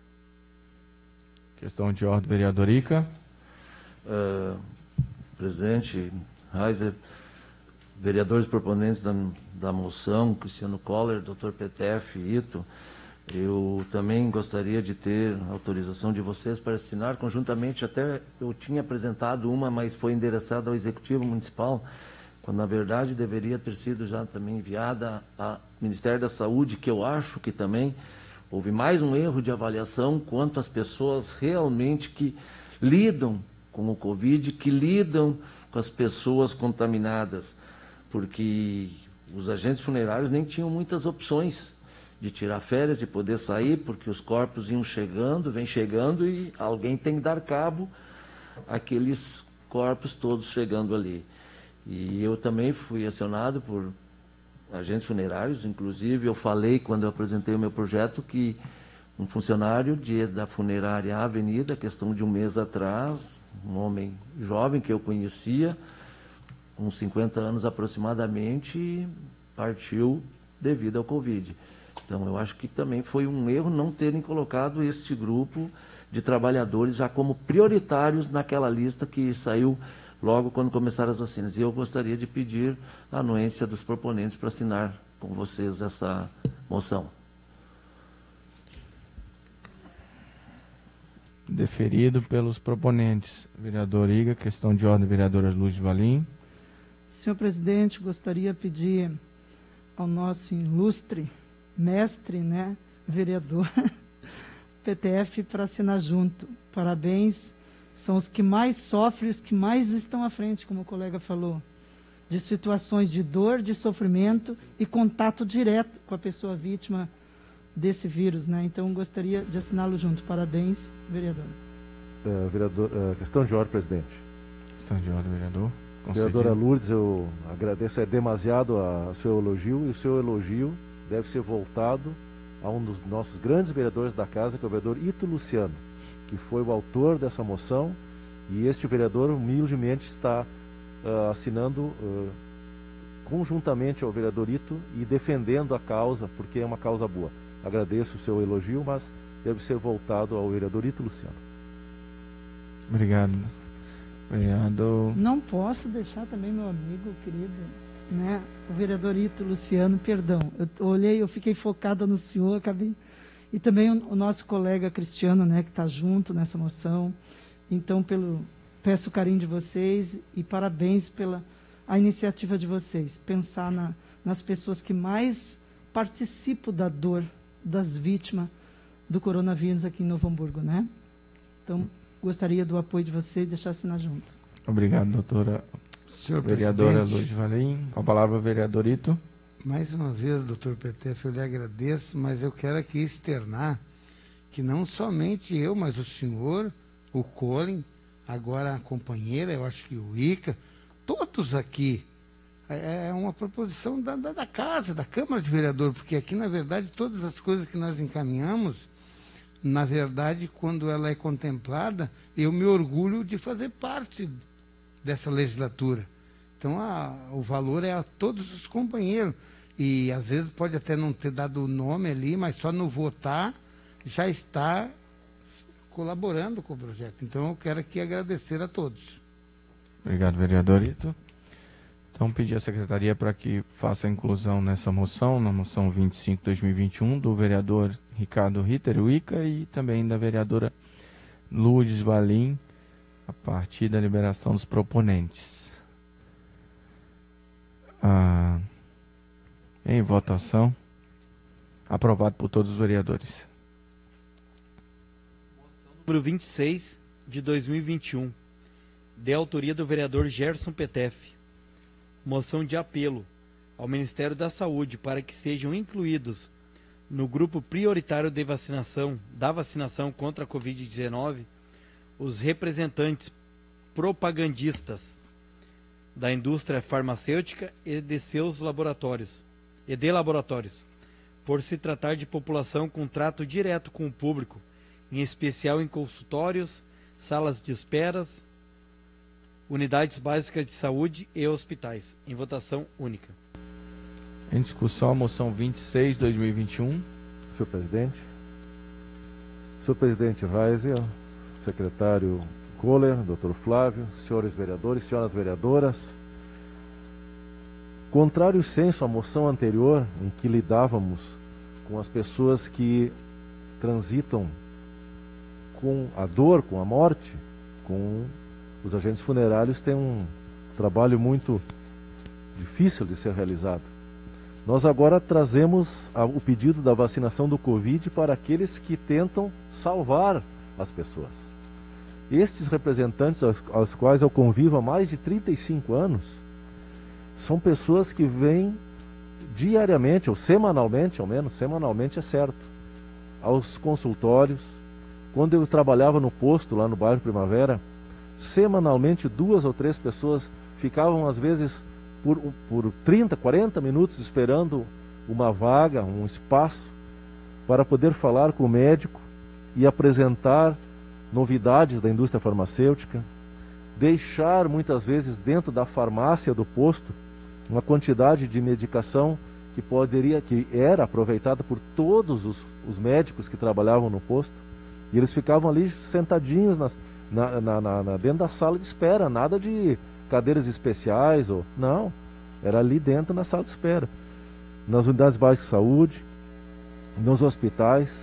Questão de ordem, vereador Ica. Uh, presidente Reiser, vereadores proponentes da, da moção, Cristiano Coller, doutor P T F, Ito, eu também gostaria de ter autorização de vocês para assinar conjuntamente. Até eu tinha apresentado uma, mas foi endereçada ao Executivo Municipal, quando na verdade deveria ter sido já também enviada ao Ministério da Saúde, que eu acho que também houve mais um erro de avaliação quanto às pessoas realmente que lidam com o Covid, que lidam com as pessoas contaminadas, porque os agentes funerários nem tinham muitas opções de tirar férias, de poder sair, porque os corpos iam chegando, vem chegando, e alguém tem que dar cabo àqueles corpos todos chegando ali. E eu também fui acionado por agentes funerários, inclusive eu falei, quando eu apresentei o meu projeto, que um funcionário de, da funerária Avenida, questão de um mês atrás, um homem jovem que eu conhecia, uns cinquenta anos aproximadamente, partiu devido ao Covid. Então, eu acho que também foi um erro não terem colocado este grupo de trabalhadores já como prioritários naquela lista que saiu logo quando começaram as vacinas. E eu gostaria de pedir a anuência dos proponentes para assinar com vocês essa moção. Deferido pelos proponentes. Vereador Iga, questão de ordem, vereadora Luz Valim. Senhor presidente, gostaria de pedir ao nosso ilustre mestre, né, vereador P T F, para assinar junto. Parabéns, são os que mais sofrem, os que mais estão à frente, como o colega falou, de situações de dor, de sofrimento e contato direto com a pessoa vítima desse vírus, né? Então, gostaria de assiná-lo junto. Parabéns, vereador. É, vereador é, questão de ordem, presidente. Questão de ordem, vereador. Vereadora Lourdes, eu agradeço, é demasiado o seu elogio, e o seu elogio deve ser voltado a um dos nossos grandes vereadores da casa, que é o vereador Ito Luciano, que foi o autor dessa moção, e este vereador humildemente está uh, assinando uh, conjuntamente ao vereador Ito e defendendo a causa, porque é uma causa boa. Agradeço o seu elogio, mas deve ser voltado ao vereador Ito Luciano. Obrigado, vereador. Não posso deixar também meu amigo querido, né, o vereador Ito Luciano, perdão, eu olhei, eu fiquei focada no senhor, acabei, e também o, o nosso colega Cristiano, né, que está junto nessa moção. Então, pelo, peço o carinho de vocês e parabéns pela a iniciativa de vocês, pensar na, nas pessoas que mais participam da dor das vítimas do coronavírus aqui em Novo Hamburgo, né? Então, gostaria do apoio de vocês e deixar assinar junto. Obrigado, doutora. Senhor Vereadora presidente, Luz Valim, com a palavra, vereador Ito. Mais uma vez, doutor P T F, eu lhe agradeço, mas eu quero aqui externar que não somente eu, mas o senhor, o Colin, agora a companheira, eu acho que o Ica, todos aqui, é uma proposição da, da, da casa, da Câmara de Vereador, porque aqui, na verdade, todas as coisas que nós encaminhamos, na verdade, quando ela é contemplada, eu me orgulho de fazer parte dessa legislatura. Então, a, o valor é a todos os companheiros. E, às vezes, pode até não ter dado o nome ali, mas só no votar já está colaborando com o projeto. Então, eu quero aqui agradecer a todos. Obrigado, vereador Ito. Então, pedir à secretaria para que faça a inclusão nessa moção, na moção vinte e cinco, dois mil e vinte e um, do vereador Ricardo Ritter, o Ica, e também da vereadora Lourdes Valim, a partir da liberação dos proponentes. Ah, em votação. Aprovado por todos os vereadores. Número vinte e seis, de dois mil e vinte e um, de autoria do vereador Gerson Petef. Moção de apelo ao Ministério da Saúde para que sejam incluídos no grupo prioritário de vacinação, da vacinação contra a covid dezenove, os representantes propagandistas da indústria farmacêutica e de seus laboratórios, e de laboratórios, por se tratar de população com trato direto com o público, em especial em consultórios, salas de esperas, unidades básicas de saúde e hospitais. Em votação única. Em discussão, a moção vinte e seis, dois mil e vinte e um. Senhor presidente. Senhor presidente Reiser, secretário Kohler, doutor Flávio, senhores vereadores, senhoras vereadoras. Contrário senso à moção anterior, em que lidávamos com as pessoas que transitam com a dor, com a morte, com os agentes funerários, tem um trabalho muito difícil de ser realizado. Nós agora trazemos a, o pedido da vacinação do Covid para aqueles que tentam salvar as pessoas. Estes representantes aos, aos quais eu convivo há mais de trinta e cinco anos, são pessoas que vêm diariamente, ou semanalmente, ao menos, semanalmente é certo, aos consultórios. Quando eu trabalhava no posto, lá no bairro Primavera, semanalmente duas ou três pessoas ficavam, às vezes, por, por trinta, quarenta minutos esperando uma vaga, um espaço, para poder falar com o médico e apresentar novidades da indústria farmacêutica, deixar muitas vezes dentro da farmácia do posto uma quantidade de medicação que poderia, que era aproveitada por todos os, os médicos que trabalhavam no posto, e eles ficavam ali sentadinhos nas, na, na, na, na, dentro da sala de espera, nada de cadeiras especiais, ou não, era ali dentro na sala de espera, nas unidades básicas de saúde, nos hospitais.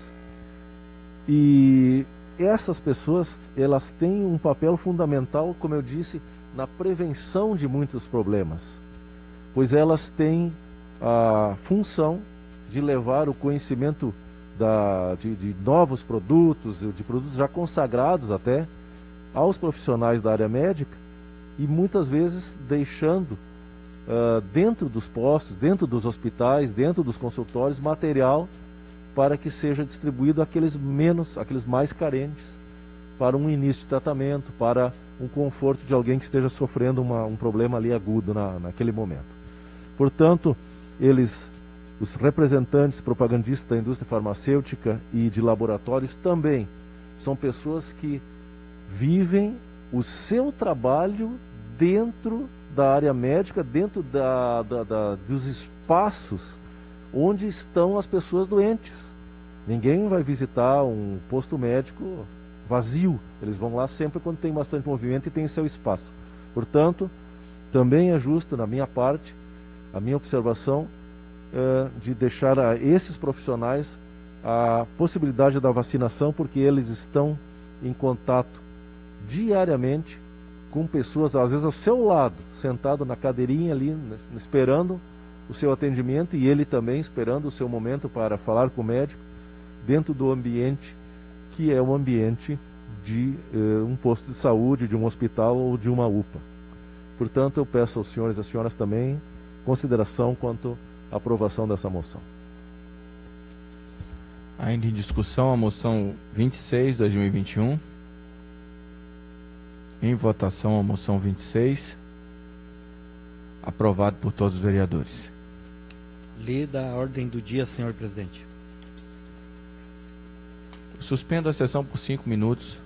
E essas pessoas, elas têm um papel fundamental, como eu disse, na prevenção de muitos problemas, pois elas têm a função de levar o conhecimento da, de, de novos produtos, de produtos já consagrados até, aos profissionais da área médica, e muitas vezes deixando uh, dentro dos postos, dentro dos hospitais, dentro dos consultórios, material para que seja distribuído àqueles menos, àqueles mais carentes, para um início de tratamento, para um conforto de alguém que esteja sofrendo uma, um problema ali agudo na, naquele momento. Portanto, eles, os representantes propagandistas da indústria farmacêutica e de laboratórios também são pessoas que vivem o seu trabalho dentro da área médica, dentro da, da, da, dos espaços onde estão as pessoas doentes. Ninguém vai visitar um posto médico vazio, eles vão lá sempre quando tem bastante movimento e tem seu espaço. Portanto, também é justo, na minha parte, a minha observação, é de deixar a esses profissionais a possibilidade da vacinação, porque eles estão em contato diariamente com pessoas, às vezes ao seu lado, sentado na cadeirinha ali, esperando o seu atendimento, e ele também esperando o seu momento para falar com o médico, dentro do ambiente que é o ambiente de eh, um posto de saúde, de um hospital ou de uma U P A. Portanto, eu peço aos senhores e às senhoras também consideração quanto à aprovação dessa moção. Ainda em discussão, a moção vinte e seis, dois mil e vinte e um. Em votação, a moção vinte e seis. Aprovado por todos os vereadores. Lê da ordem do dia, senhor presidente. Suspendo a sessão por cinco minutos.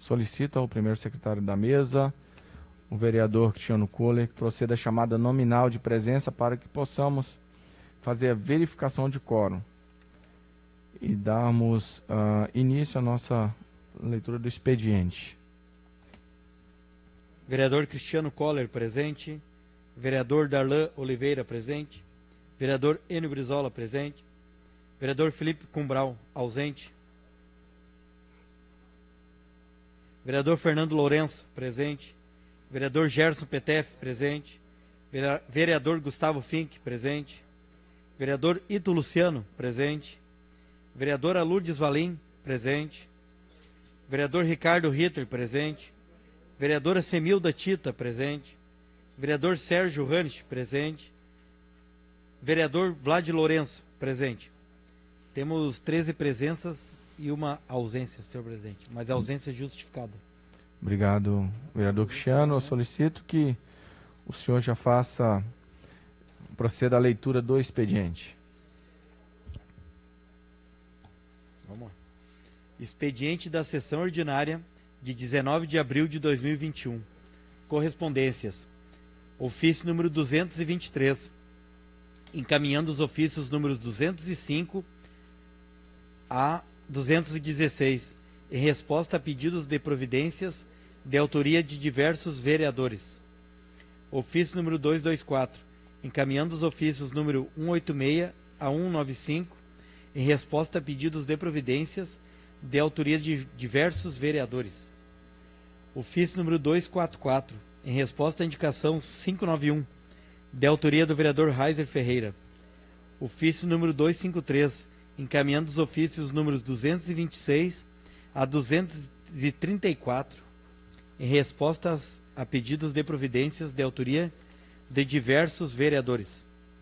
Solicito ao primeiro secretário da mesa, o vereador Cristiano Kohler, que proceda a chamada nominal de presença para que possamos fazer a verificação de quórum e darmos uh, início à nossa leitura do expediente. Vereador Cristiano Kohler, presente. Vereador Darlan Oliveira, presente. Vereador Enio Brizola, presente. Vereador Felipe Cumbral, ausente. Vereador Fernando Lourenço, presente. Vereador Gerson Petef, presente. Vereador Gustavo Fink, presente. Vereador Ito Luciano, presente. Vereadora Lourdes Valim, presente. Vereador Ricardo Ritter, presente. Vereadora Semilda Tita, presente. Vereador Sérgio Ranich, presente. Vereador Vlad Lourenço, presente. Temos treze presenças e uma ausência, senhor presidente, mas a ausência é justificada. Obrigado, vereador Cristiano. Eu solicito que o senhor já faça, proceda à leitura do expediente. Vamos lá. Expediente da sessão ordinária de dezenove de abril de dois mil e vinte e um. Correspondências. Ofício número duzentos e vinte e três. Encaminhando os ofícios números duzentos e cinco a duzentos e dezesseis, em resposta a pedidos de providências de autoria de diversos vereadores. Ofício número duzentos e vinte e quatro, encaminhando os ofícios número cento e oitenta e seis a cento e noventa e cinco, em resposta a pedidos de providências de autoria de diversos vereadores. Ofício número duzentos e quarenta e quatro, em resposta à indicação quinhentos e noventa e um, de autoria do vereador Reiser Ferreira. Ofício número duzentos e cinquenta e três, encaminhando os ofícios números duzentos e vinte e seis a duzentos e trinta e quatro, em resposta a pedidos de providências de autoria de diversos vereadores.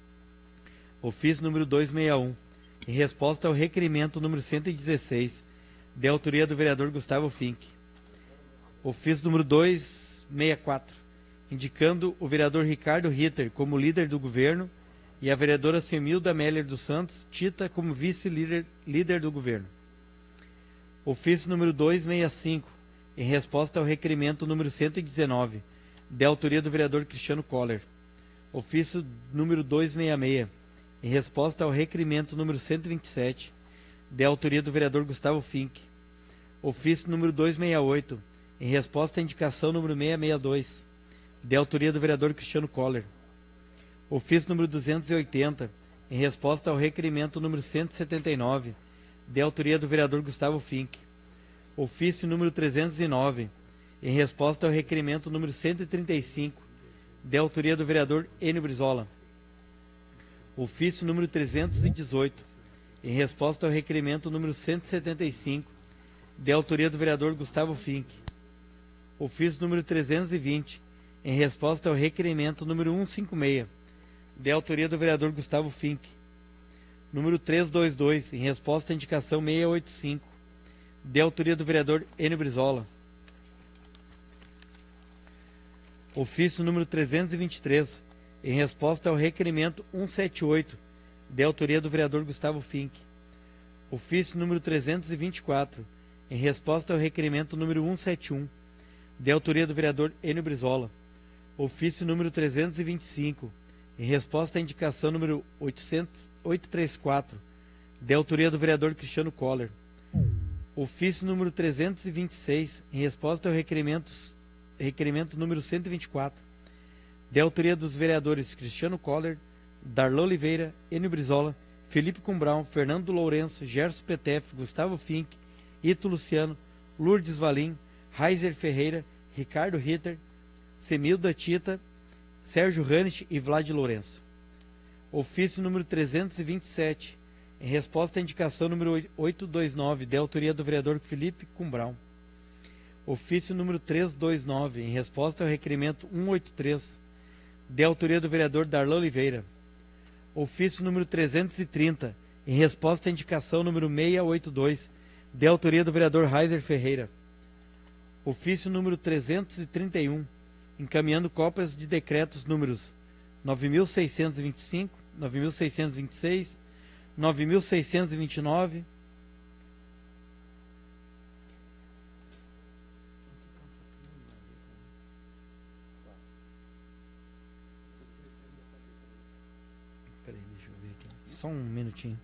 Ofício número duzentos e sessenta e um, em resposta ao requerimento número cento e dezesseis, de autoria do vereador Gustavo Fink. Ofício número duzentos e sessenta e quatro, indicando o vereador Ricardo Ritter como líder do governo e a vereadora Semilda Meller dos Santos Tita como vice-líder líder do governo. Ofício número duzentos e sessenta e cinco, em resposta ao requerimento número cento e dezenove, de autoria do vereador Cristiano Kohler. Ofício número duzentos e sessenta e seis, em resposta ao requerimento número cento e vinte e sete, de autoria do vereador Gustavo Fink. Ofício número duzentos e sessenta e oito, em resposta à indicação número seiscentos e sessenta e dois, de autoria do vereador Cristiano Kohler. Ofício número duzentos e oitenta, em resposta ao requerimento número cento e setenta e nove, de autoria do vereador Gustavo Fink. Ofício número trezentos e nove, em resposta ao requerimento número cento e trinta e cinco, de autoria do vereador Enio Brizola. Ofício número trezentos e dezoito, em resposta ao requerimento número cento e setenta e cinco, de autoria do vereador Gustavo Fink. Ofício número trezentos e vinte, em resposta ao requerimento número cento e cinquenta e seis, de autoria do vereador Gustavo Fink. Número trezentos e vinte e dois, em resposta à indicação seiscentos e oitenta e cinco, de autoria do vereador Enio Brizola. Ofício número trezentos e vinte e três, em resposta ao requerimento cento e setenta e oito, de autoria do vereador Gustavo Fink. Ofício número trezentos e vinte e quatro, em resposta ao requerimento número cento e setenta e um, de autoria do vereador Enio Brizola. Ofício número trezentos e vinte e cinco, em resposta à indicação número oitocentos, oitocentos e trinta e quatro, de autoria do vereador Cristiano Kohler. Ofício número trezentos e vinte e seis, em resposta ao requerimento, requerimento número cento e vinte e quatro, de autoria dos vereadores Cristiano Kohler, Darlan Oliveira, Enio Brizola, Felipe Cumbral, Fernando Lourenço, Gerson Petef, Gustavo Fink, Ito Luciano, Lourdes Valim, Reiser Ferreira, Ricardo Ritter, Semilda Tita, Sérgio Ranich e Vlad Lourenço. Ofício número trezentos e vinte e sete, em resposta à indicação número oitocentos e vinte e nove, de autoria do vereador Felipe Cumbral. Ofício número trezentos e vinte e nove, em resposta ao requerimento cento e oitenta e três, de autoria do vereador Darlan Oliveira. Ofício número trezentos e trinta, em resposta à indicação número seiscentos e oitenta e dois, de autoria do vereador Reiser Ferreira. Ofício número trezentos e trinta e um, encaminhando cópias de decretos números nove mil seiscentos e vinte e cinco, nove mil seiscentos e vinte e seis, nove mil seiscentos e vinte e nove, só um minutinho.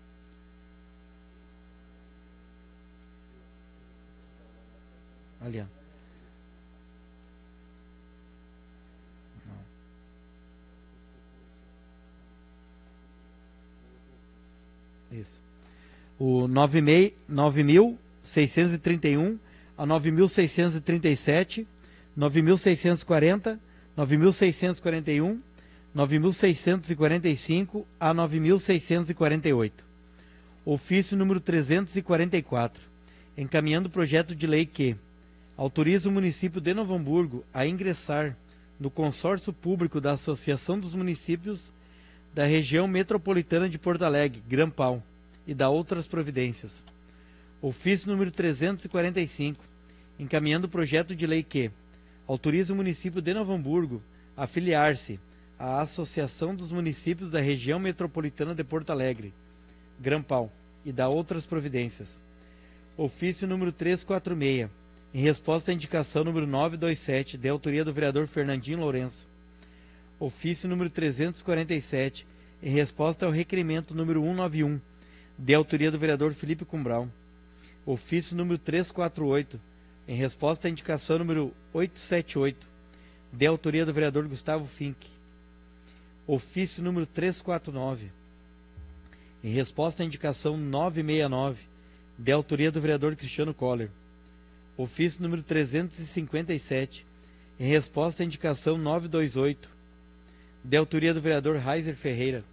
Ali, ó. Isso. O nove mil seiscentos e trinta e um a nove mil seiscentos e trinta e sete, nove mil seiscentos e quarenta, nove mil seiscentos e quarenta e um, nove mil seiscentos e quarenta e cinco a nove mil seiscentos e quarenta e oito. Ofício número trezentos e quarenta e quatro, encaminhando o projeto de lei que autoriza o município de Novo Hamburgo a ingressar no consórcio público da Associação dos Municípios da Região Metropolitana de Porto Alegre, Grampal, e da outras providências. Ofício número trezentos e quarenta e cinco, encaminhando o projeto de lei que autoriza o município de Novo Hamburgo a filiar-se à Associação dos Municípios da Região Metropolitana de Porto Alegre, Grampal, e da outras providências. Ofício número trezentos e quarenta e seis, em resposta à indicação número novecentos e vinte e sete, de autoria do vereador Fernandinho Lourenço. Ofício número trezentos e quarenta e sete, em resposta ao requerimento número cento e noventa e um, de autoria do vereador Felipe Cumbrão. Ofício número trezentos e quarenta e oito, em resposta à indicação número oitocentos e setenta e oito, de autoria do vereador Gustavo Fink. Ofício número trezentos e quarenta e nove, em resposta à indicação novecentos e sessenta e nove, de autoria do vereador Cristiano Coller. Ofício número trezentos e cinquenta e sete, em resposta à indicação novecentos e vinte e oito, de autoria do vereador Raizer Ferreira.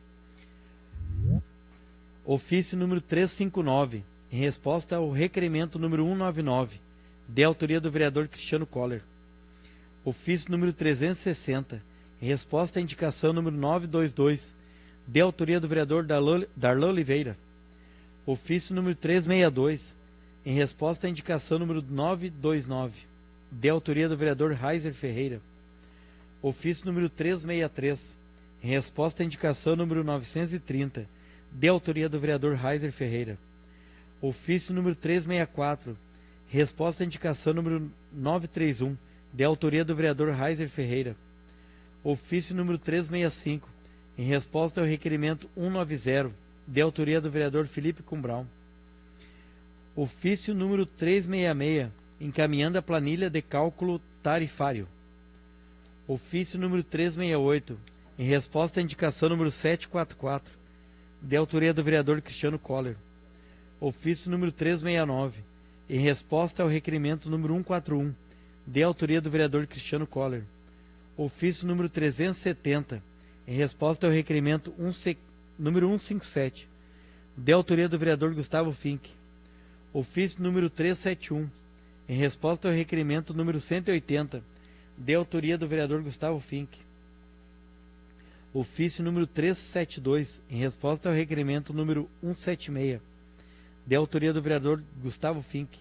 Ofício número trezentos e cinquenta e nove, em resposta ao requerimento número cento e noventa e nove, de autoria do vereador Cristiano Coller. Ofício número trezentos e sessenta, em resposta à indicação número novecentos e vinte e dois, de autoria do vereador Darlan Oliveira. Ofício número trezentos e sessenta e dois, em resposta à indicação número novecentos e vinte e nove, de autoria do vereador Raizer Ferreira. Ofício número trezentos e sessenta e três, em resposta à indicação número novecentos e trinta, de autoria do vereador Raizer Ferreira. Ofício número trezentos e sessenta e quatro, resposta à indicação número novecentos e trinta e um, de autoria do vereador Raizer Ferreira. Ofício número trezentos e sessenta e cinco, em resposta ao requerimento cento e noventa, de autoria do vereador Felipe Cumbrão. Ofício número trezentos e sessenta e seis, encaminhando a planilha de cálculo tarifário. Ofício número trezentos e sessenta e oito, em resposta à indicação número setecentos e quarenta e quatro, de autoria do vereador Cristiano Coller. Ofício número trezentos e sessenta e nove, em resposta ao requerimento número cento e quarenta e um, de autoria do vereador Cristiano Coller. Ofício número trezentos e setenta, em resposta ao requerimento número cento e cinquenta e sete, de autoria do vereador Gustavo Fink. Ofício número trezentos e setenta e um, em resposta ao requerimento número cento e oitenta, de autoria do vereador Gustavo Fink. Ofício número trezentos e setenta e dois, em resposta ao requerimento número cento e setenta e seis, de autoria do vereador Gustavo Fink.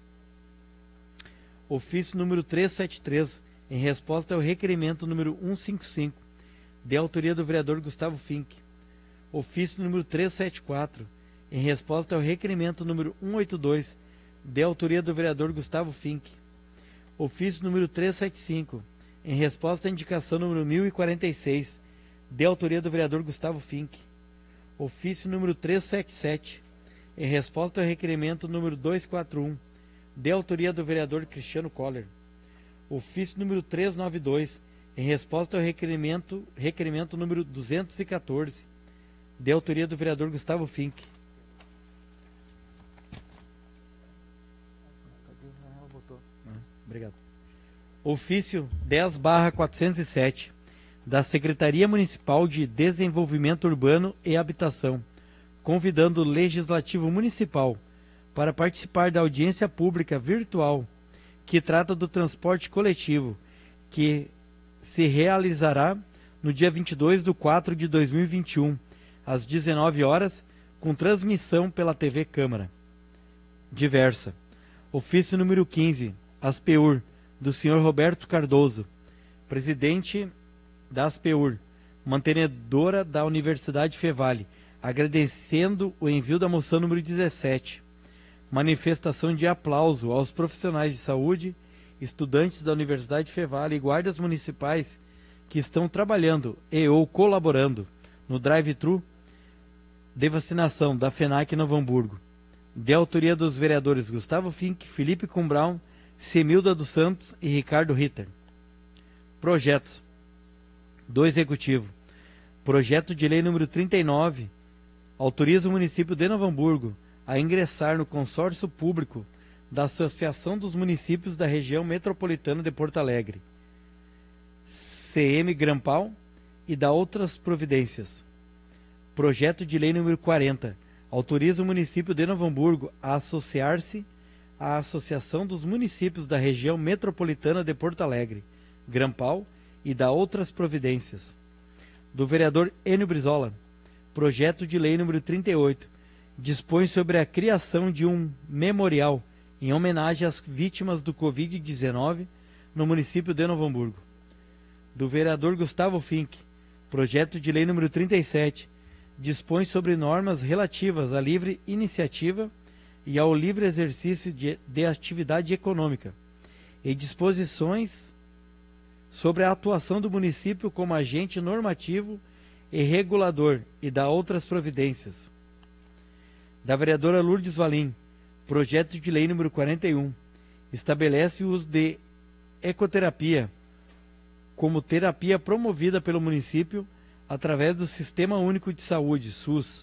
Ofício número trezentos e setenta e três, em resposta ao requerimento número cento e cinquenta e cinco, de autoria do vereador Gustavo Fink. Ofício número trezentos e setenta e quatro, em resposta ao requerimento número cento e oitenta e dois, de autoria do vereador Gustavo Fink. Ofício número trezentos e setenta e cinco, em resposta à indicação número mil e quarenta e seis, de autoria do vereador Gustavo Fink. Ofício número trezentos e setenta e sete, em resposta ao requerimento número duzentos e quarenta e um, de autoria do vereador Cristiano Coller. Ofício número trezentos e noventa e dois, em resposta ao requerimento, requerimento número duzentos e quatorze, de autoria do vereador Gustavo Fink. Obrigado. Ofício dez barra quatrocentos e sete, da Secretaria Municipal de Desenvolvimento Urbano e Habitação, convidando o Legislativo Municipal para participar da audiência pública virtual que trata do transporte coletivo, que se realizará no dia vinte e dois de quatro de dois mil e vinte e um, às dezenove horas, com transmissão pela T V Câmara. Diversa. Ofício número quinze, Aspeur, do senhor Roberto Cardoso, presidente da Aspeur, mantenedora da Universidade Fevale, agradecendo o envio da moção número dezessete. Manifestação de aplauso aos profissionais de saúde, estudantes da Universidade Fevale e guardas municipais que estão trabalhando e ou colaborando no drive-thru de vacinação da FENAC Novo Hamburgo, de autoria dos vereadores Gustavo Fink, Felipe Cumbrão, Semilda dos Santos e Ricardo Ritter. Projetos do Executivo. Projeto de Lei número trinta e nove autoriza o município de Novo Hamburgo a ingressar no consórcio público da Associação dos Municípios da Região Metropolitana de Porto Alegre, C M Grampal, e da outras providências. Projeto de Lei número quarenta autoriza o município de Novo Hamburgo a associar-se à Associação dos Municípios da Região Metropolitana de Porto Alegre, Grampal, e da outras providências. Do vereador Enio Brizola. Projeto de Lei número trinta e oito dispõe sobre a criação de um memorial em homenagem às vítimas do covid dezenove no município de Novo Hamburgo. Do vereador Gustavo Fink. Projeto de Lei número trinta e sete dispõe sobre normas relativas à livre iniciativa e ao livre exercício de, de atividade econômica e disposições sobre a atuação do município como agente normativo e regulador e da outras providências. Da vereadora Lourdes Valim. Projeto de Lei número quarenta e um estabelece o uso de ecoterapia como terapia promovida pelo município através do Sistema Único de Saúde, SUS.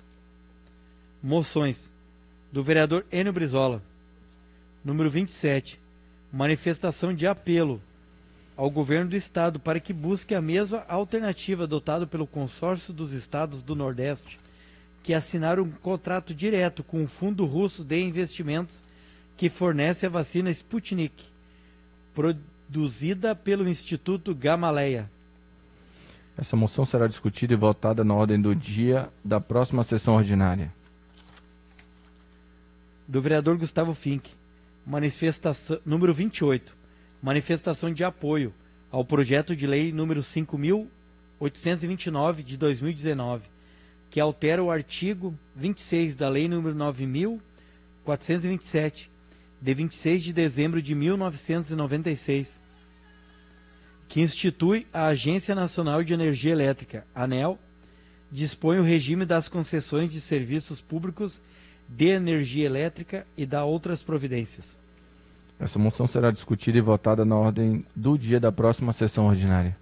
Moções. Do vereador Enio Brizola. Número vinte e sete. Manifestação de apelo ao governo do estado para que busque a mesma alternativa adotada pelo consórcio dos estados do Nordeste, que assinaram um contrato direto com o Fundo Russo de Investimentos que fornece a vacina Sputnik, produzida pelo Instituto Gamaleya. Essa moção será discutida e votada na ordem do dia da próxima sessão ordinária. Do vereador Gustavo Fink. Manifestação número vinte e oito. Manifestação de apoio ao projeto de lei número cinco mil oitocentos e vinte e nove de dois mil e dezenove, que altera o artigo vinte e seis da lei número nove mil quatrocentos e vinte e sete, de vinte e seis de dezembro de mil novecentos e noventa e seis, que institui a Agência Nacional de Energia Elétrica, ANEEL, dispõe o regime das concessões de serviços públicos de energia elétrica e dá outras providências. Essa moção será discutida e votada na ordem do dia da próxima sessão ordinária.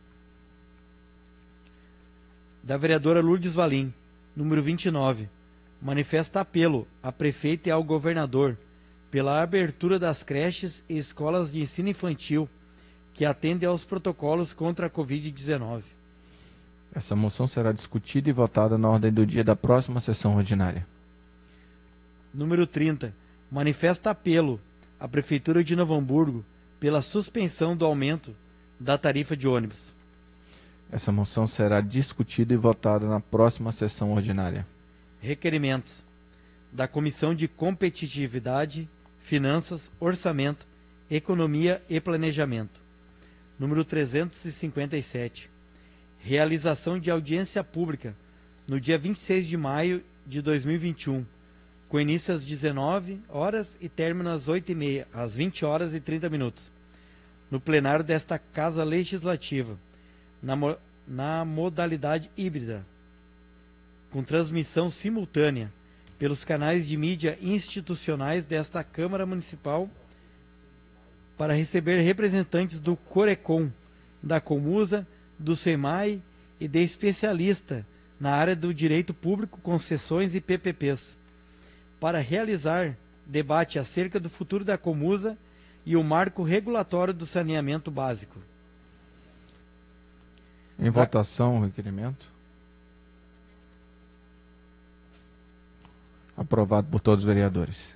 Da vereadora Lourdes Valim. Número vinte e nove. Manifesta apelo à prefeita e ao governador pela abertura das creches e escolas de ensino infantil que atendem aos protocolos contra a covid dezenove. Essa moção será discutida e votada na ordem do dia da próxima sessão ordinária. Número trinta. Manifesta apelo à Prefeitura de Novo Hamburgo pela suspensão do aumento da tarifa de ônibus. Essa moção será discutida e votada na próxima sessão ordinária. Requerimentos da Comissão de Competitividade, Finanças, Orçamento, Economia e Planejamento. Número trezentos e cinquenta e sete. Realização de audiência pública no dia vinte e seis de maio de dois mil e vinte e um, com início às dezenove horas e término às oito e meia, às vinte horas e trinta minutos, no plenário desta Casa Legislativa, na, mo na modalidade híbrida, com transmissão simultânea pelos canais de mídia institucionais desta Câmara Municipal, para receber representantes do Corecon, da Comusa, do SEMAI e de especialista na área do direito público, concessões e P P Ps, para realizar debate acerca do futuro da Comusa e o marco regulatório do saneamento básico. Em da... votação, o requerimento. Aprovado por todos os vereadores.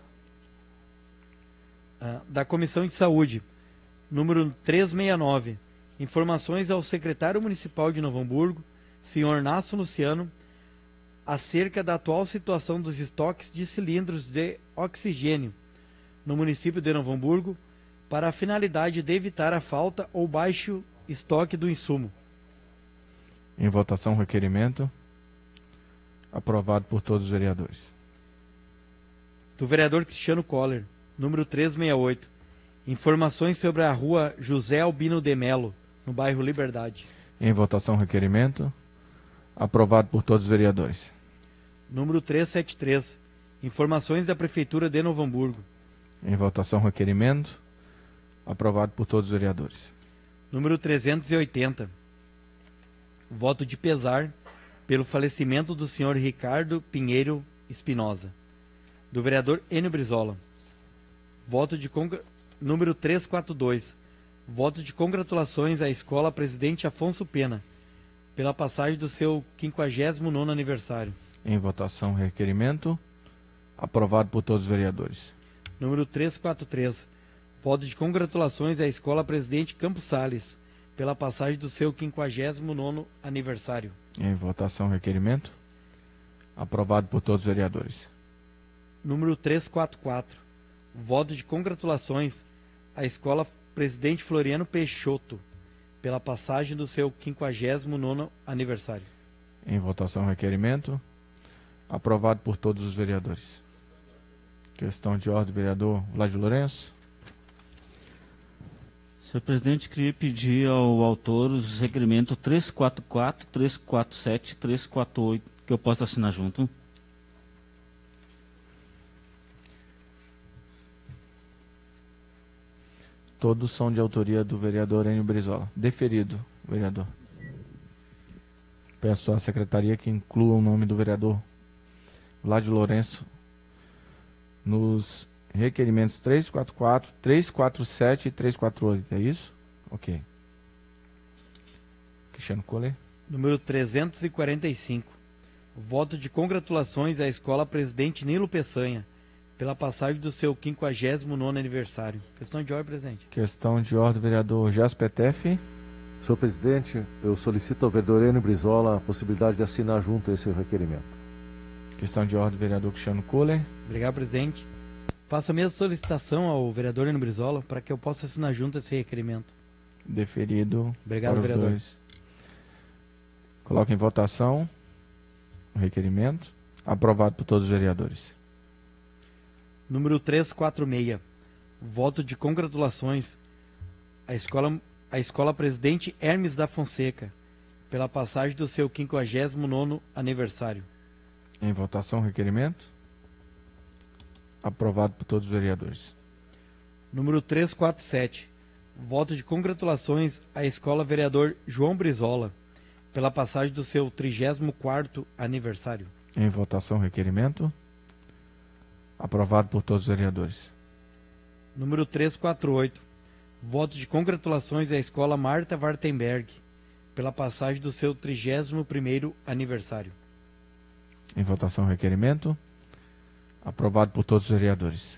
Uh, da Comissão de Saúde, número trezentos e sessenta e nove. Informações ao secretário municipal de Novo Hamburgo, senhor Nácio Luciano, acerca da atual situação dos estoques de cilindros de oxigênio no município de Novo Hamburgo, para a finalidade de evitar a falta ou baixo estoque do insumo. Em votação, o requerimento. Aprovado por todos os vereadores. Do vereador Cristiano Coller, número trezentos e sessenta e oito. Informações sobre a rua José Albino de Melo, no bairro Liberdade. Em votação, o requerimento. Aprovado por todos os vereadores. Número trezentos e setenta e três. Informações da Prefeitura de Novo Hamburgo. Em votação, requerimento. Aprovado por todos os vereadores. Número trezentos e oitenta. Voto de pesar pelo falecimento do senhor Ricardo Pinheiro Espinosa. Do vereador Enio Brizola. Voto de congra... Número trezentos e quarenta e dois. Voto de congratulações à Escola Presidente Afonso Pena pela passagem do seu quinquagésimo nono aniversário. Em votação, requerimento. Aprovado por todos os vereadores. Número trezentos e quarenta e três. Voto de congratulações à Escola Presidente Campos Sales pela passagem do seu quinquagésimo nono aniversário. Em votação, requerimento. Aprovado por todos os vereadores. Número trezentos e quarenta e quatro. Voto de congratulações à Escola Presidente Floriano Peixoto pela passagem do seu quinquagésimo nono aniversário. Em votação, requerimento. Aprovado por todos os vereadores. Questão de ordem, vereador Vladio Lourenço. Senhor presidente, queria pedir ao autor os requerimentos trezentos e quarenta e quatro, trezentos e quarenta e sete e trezentos e quarenta e oito, que eu possa assinar junto. Todos são de autoria do vereador Enio Brizola. Deferido, vereador. Peço à secretaria que inclua o nome do vereador Vladio Lourenço nos requerimentos trezentos e quarenta e quatro, trezentos e quarenta e sete e trezentos e quarenta e oito. É isso? Ok. Cristiano Coller. Número trezentos e quarenta e cinco. Voto de congratulações à Escola Presidente Nilo Peçanha pela passagem do seu quinquagésimo nono aniversário. Questão de ordem, presidente. Questão de ordem, vereador Gerson Petef. Senhor presidente, eu solicito ao vereador Enio Brizola a possibilidade de assinar junto esse requerimento. Questão de ordem, vereador Cristiano Coller. Obrigado, presidente. Faço a mesma solicitação ao vereador Enio Brizola para que eu possa assinar junto esse requerimento. Deferido. Obrigado, vereador. Dois. Coloco em votação o requerimento. Aprovado por todos os vereadores. Número trezentos e quarenta e seis. Voto de congratulações à Escola, à Escola Presidente Hermes da Fonseca pela passagem do seu quinquagésimo nono aniversário. Em votação, requerimento. Aprovado por todos os vereadores. Número trezentos e quarenta e sete. Voto de congratulações à Escola Vereador João Brizola pela passagem do seu trigésimo quarto aniversário. Em votação, requerimento. Aprovado por todos os vereadores. Número trezentos e quarenta e oito. Voto de congratulações à Escola Marta Wartenberg pela passagem do seu trigésimo primeiro aniversário. Em votação, requerimento. Aprovado por todos os vereadores.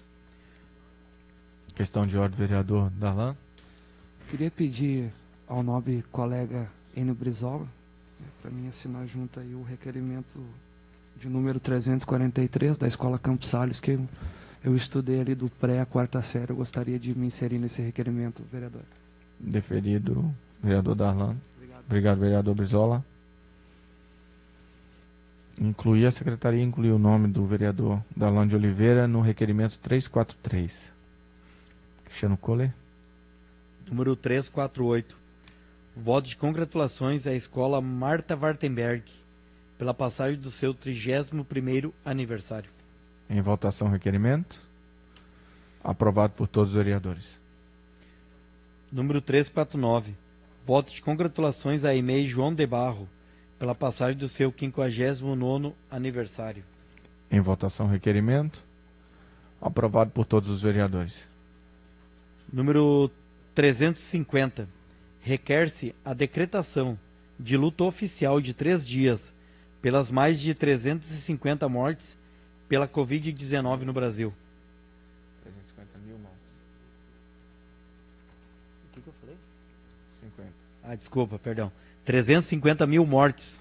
Questão de ordem, vereador Darlan. Queria pedir ao nobre colega Enio Brizola, né, para mim assinar junto aí o requerimento de número trezentos e quarenta e três da Escola Campos Sales, que eu, eu estudei ali do pré à quarta série. Eu gostaria de me inserir nesse requerimento, vereador. Deferido, vereador Darlan. Obrigado, Obrigado, vereador Brizola. Incluir a secretaria, incluir o nome do vereador Darlan de Oliveira no requerimento trezentos e quarenta e três. Cristiano Coller. Número trezentos e quarenta e oito. Voto de congratulações à Escola Marta Wartenberg pela passagem do seu trigésimo primeiro aniversário. Em votação, requerimento. Aprovado por todos os vereadores. Número trezentos e quarenta e nove. Voto de congratulações a Emei João de Barro pela passagem do seu quinquagésimo nono aniversário. Em votação, requerimento. Aprovado por todos os vereadores. Número trezentos e cinquenta. Requer-se a decretação de luto oficial de três dias pelas mais de trezentas e cinquenta mortes pela covid dezenove no Brasil. trezentos e cinquenta mil mortes. O que, que eu falei? cinquenta. Ah, desculpa, perdão. trezentas e cinquenta mil mortes.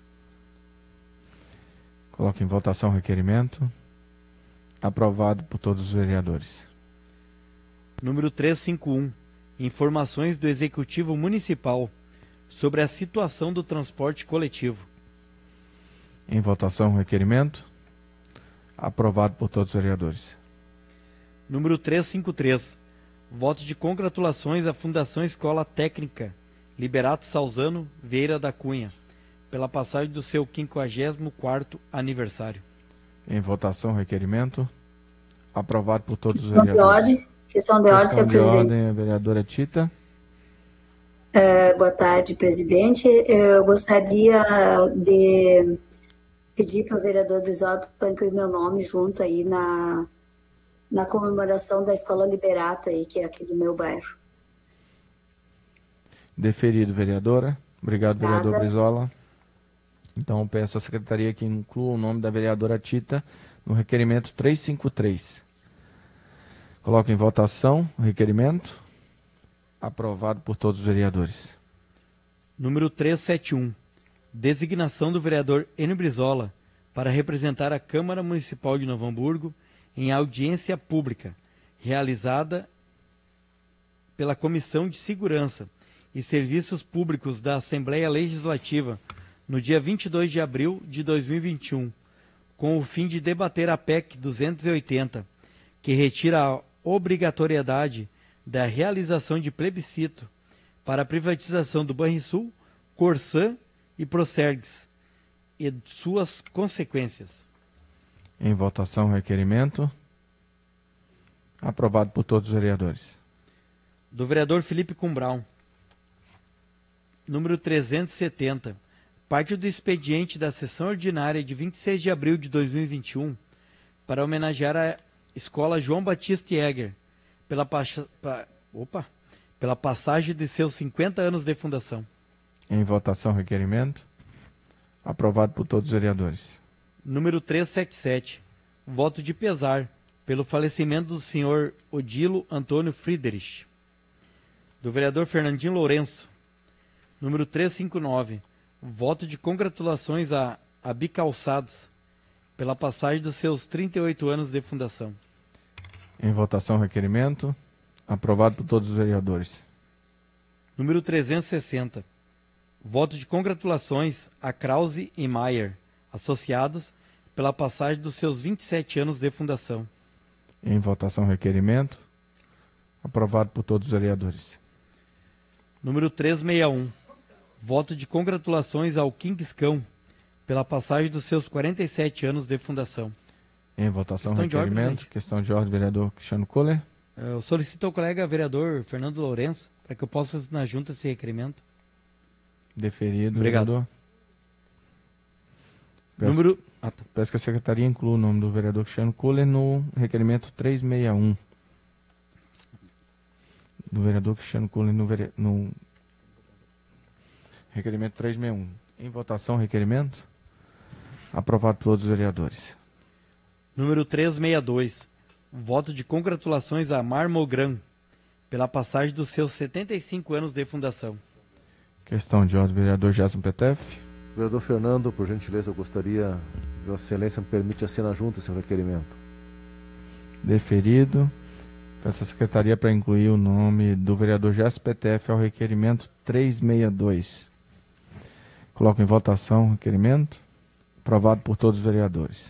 Coloco em votação o requerimento. Aprovado por todos os vereadores. Número trezentos e cinquenta e um. Informações do Executivo Municipal sobre a situação do transporte coletivo. Em votação o requerimento. Aprovado por todos os vereadores. Número trezentos e cinquenta e três. Voto de congratulações à Fundação Escola Técnica Liberato Salzano Vieira da Cunha pela passagem do seu quinquagésimo quarto aniversário. Em votação, o requerimento. Aprovado por todos os Questão de vereadores. ordem, questão de ordem, senhor de presidente. ordem, a vereadora Tita. Uh, boa tarde, presidente. Eu gostaria de pedir para o vereador Brizola para incluir meu nome junto aí na, na comemoração da Escola Liberato aí, que é aqui do meu bairro. Deferido, vereadora. Obrigado, Nada. vereador Brizola. Então, peço à secretaria que inclua o nome da vereadora Tita no requerimento trezentos e cinquenta e três. Coloco em votação o requerimento. Aprovado por todos os vereadores. Número trezentos e setenta e um. Designação do vereador Enio Brizola para representar a Câmara Municipal de Novo Hamburgo em audiência pública, realizada pela Comissão de Segurança e Serviços Públicos da Assembleia Legislativa no dia vinte e dois de abril de dois mil e vinte e um, com o fim de debater a P E C duzentos e oitenta, que retira a obrigatoriedade da realização de plebiscito para a privatização do Banrisul, Corsã e Procergs e suas consequências. Em votação, o requerimento. Aprovado por todos os vereadores. Do vereador Felipe Cumbrão. Número trezentos e setenta. Parte do expediente da sessão ordinária de vinte e seis de abril de dois mil e vinte e um para homenagear a Escola João Batista Jäger pela, pa- pa- opa, pela passagem de seus cinquenta anos de fundação. Em votação, o requerimento. Aprovado por todos os vereadores. Número trezentos e setenta e sete. Voto de pesar pelo falecimento do senhor Odilo Antônio Friedrich. Do vereador Fernandinho Lourenço. Número trezentos e cinquenta e nove. Voto de congratulações a Abi Calçados pela passagem dos seus trinta e oito anos de fundação. Em votação, o requerimento. Aprovado por todos os vereadores. Número trezentos e sessenta. Voto de congratulações a Krause e Maier, associados, pela passagem dos seus vinte e sete anos de fundação. Em votação, o requerimento. Aprovado por todos os vereadores. Número trezentos e sessenta e um. Voto de congratulações ao Kingscão pela passagem dos seus quarenta e sete anos de fundação. Em votação, Questão de ordem, requerimento. presidente. Questão de ordem, vereador Cristiano Kohler. Eu solicito ao colega vereador Fernando Lourenço para que eu possa assinar junto esse requerimento. Deferido, Obrigado. vereador. Peço, Número... Ah, tá. peço que a secretaria inclua o nome do vereador Cristiano Kohler no requerimento trezentos e sessenta e um. Do vereador Cristiano Kohler no, vere... no requerimento trezentos e sessenta e um. Em votação, requerimento. Aprovado por todos os vereadores. Número trezentos e sessenta e dois. Voto de congratulações a Marmogran pela passagem dos seus setenta e cinco anos de fundação. Questão de ordem, vereador Gerson Petef. Vereador Fernando, por gentileza, eu gostaria, Vossa Excelência me permite assinar junto esse requerimento. Deferido. Peço à secretaria para incluir o nome do vereador Gerson Petef ao requerimento trezentos e sessenta e dois. Coloco em votação o requerimento. Aprovado por todos os vereadores.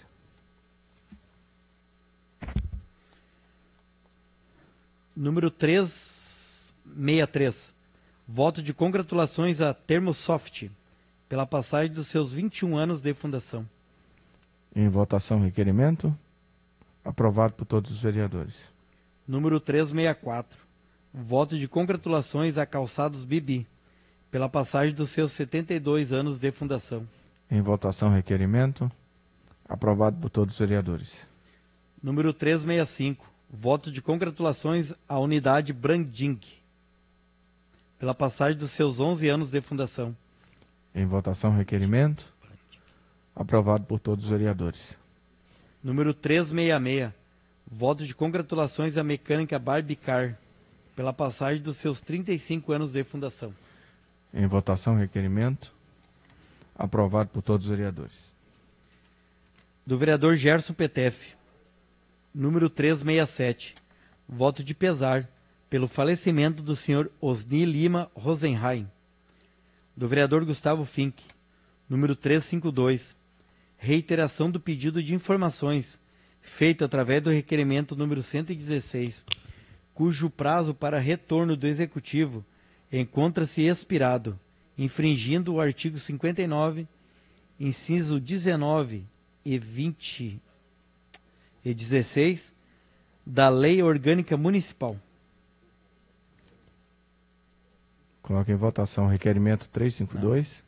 Número trezentos e sessenta e três. Voto de congratulações a Termosoft pela passagem dos seus vinte e um anos de fundação. Em votação, requerimento. Aprovado por todos os vereadores. Número trezentos e sessenta e quatro. Voto de congratulações a Calçados Bibi pela passagem dos seus setenta e dois anos de fundação. Em votação, requerimento. Aprovado por todos os vereadores. Número trezentos e sessenta e cinco. Voto de congratulações à unidade Branding pela passagem dos seus onze anos de fundação. Em votação, requerimento. Aprovado por todos os vereadores. Número trezentos e sessenta e seis. Voto de congratulações à mecânica Barbicar pela passagem dos seus trinta e cinco anos de fundação. Em votação, requerimento. Aprovado por todos os vereadores. Do vereador Gerson Petef. Número trezentos e sessenta e sete. Voto de pesar pelo falecimento do senhor Osni Lima Rosenheim. Do vereador Gustavo Fink. Número trezentos e cinquenta e dois. Reiteração do pedido de informações feito através do requerimento número cento e dezesseis, cujo prazo para retorno do executivo encontra-se expirado, infringindo o artigo cinquenta e nove, inciso dezenove e vinte e dezesseis da Lei Orgânica Municipal. Coloca em votação o requerimento trezentos e cinquenta e dois.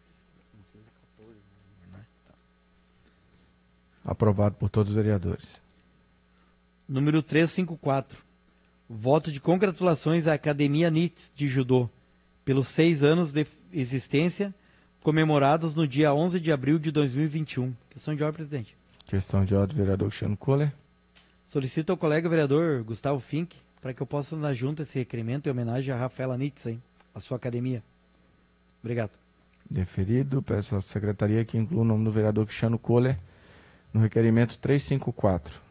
Aprovado por todos os vereadores. Número trezentos e cinquenta e quatro. Voto de congratulações à Academia N I T S de Judô pelos seis anos de existência, comemorados no dia onze de abril de dois mil e vinte e um. Questão de ordem, presidente. Questão de ordem, vereador Cristiano Kohler. Solicito ao colega vereador Gustavo Fink para que eu possa dar junto esse requerimento em homenagem a Rafaela N I T S, hein, a sua academia. Obrigado. Deferido. Peço à secretaria que inclua o nome do vereador Cristiano Kohler no requerimento trezentos e cinquenta e quatro.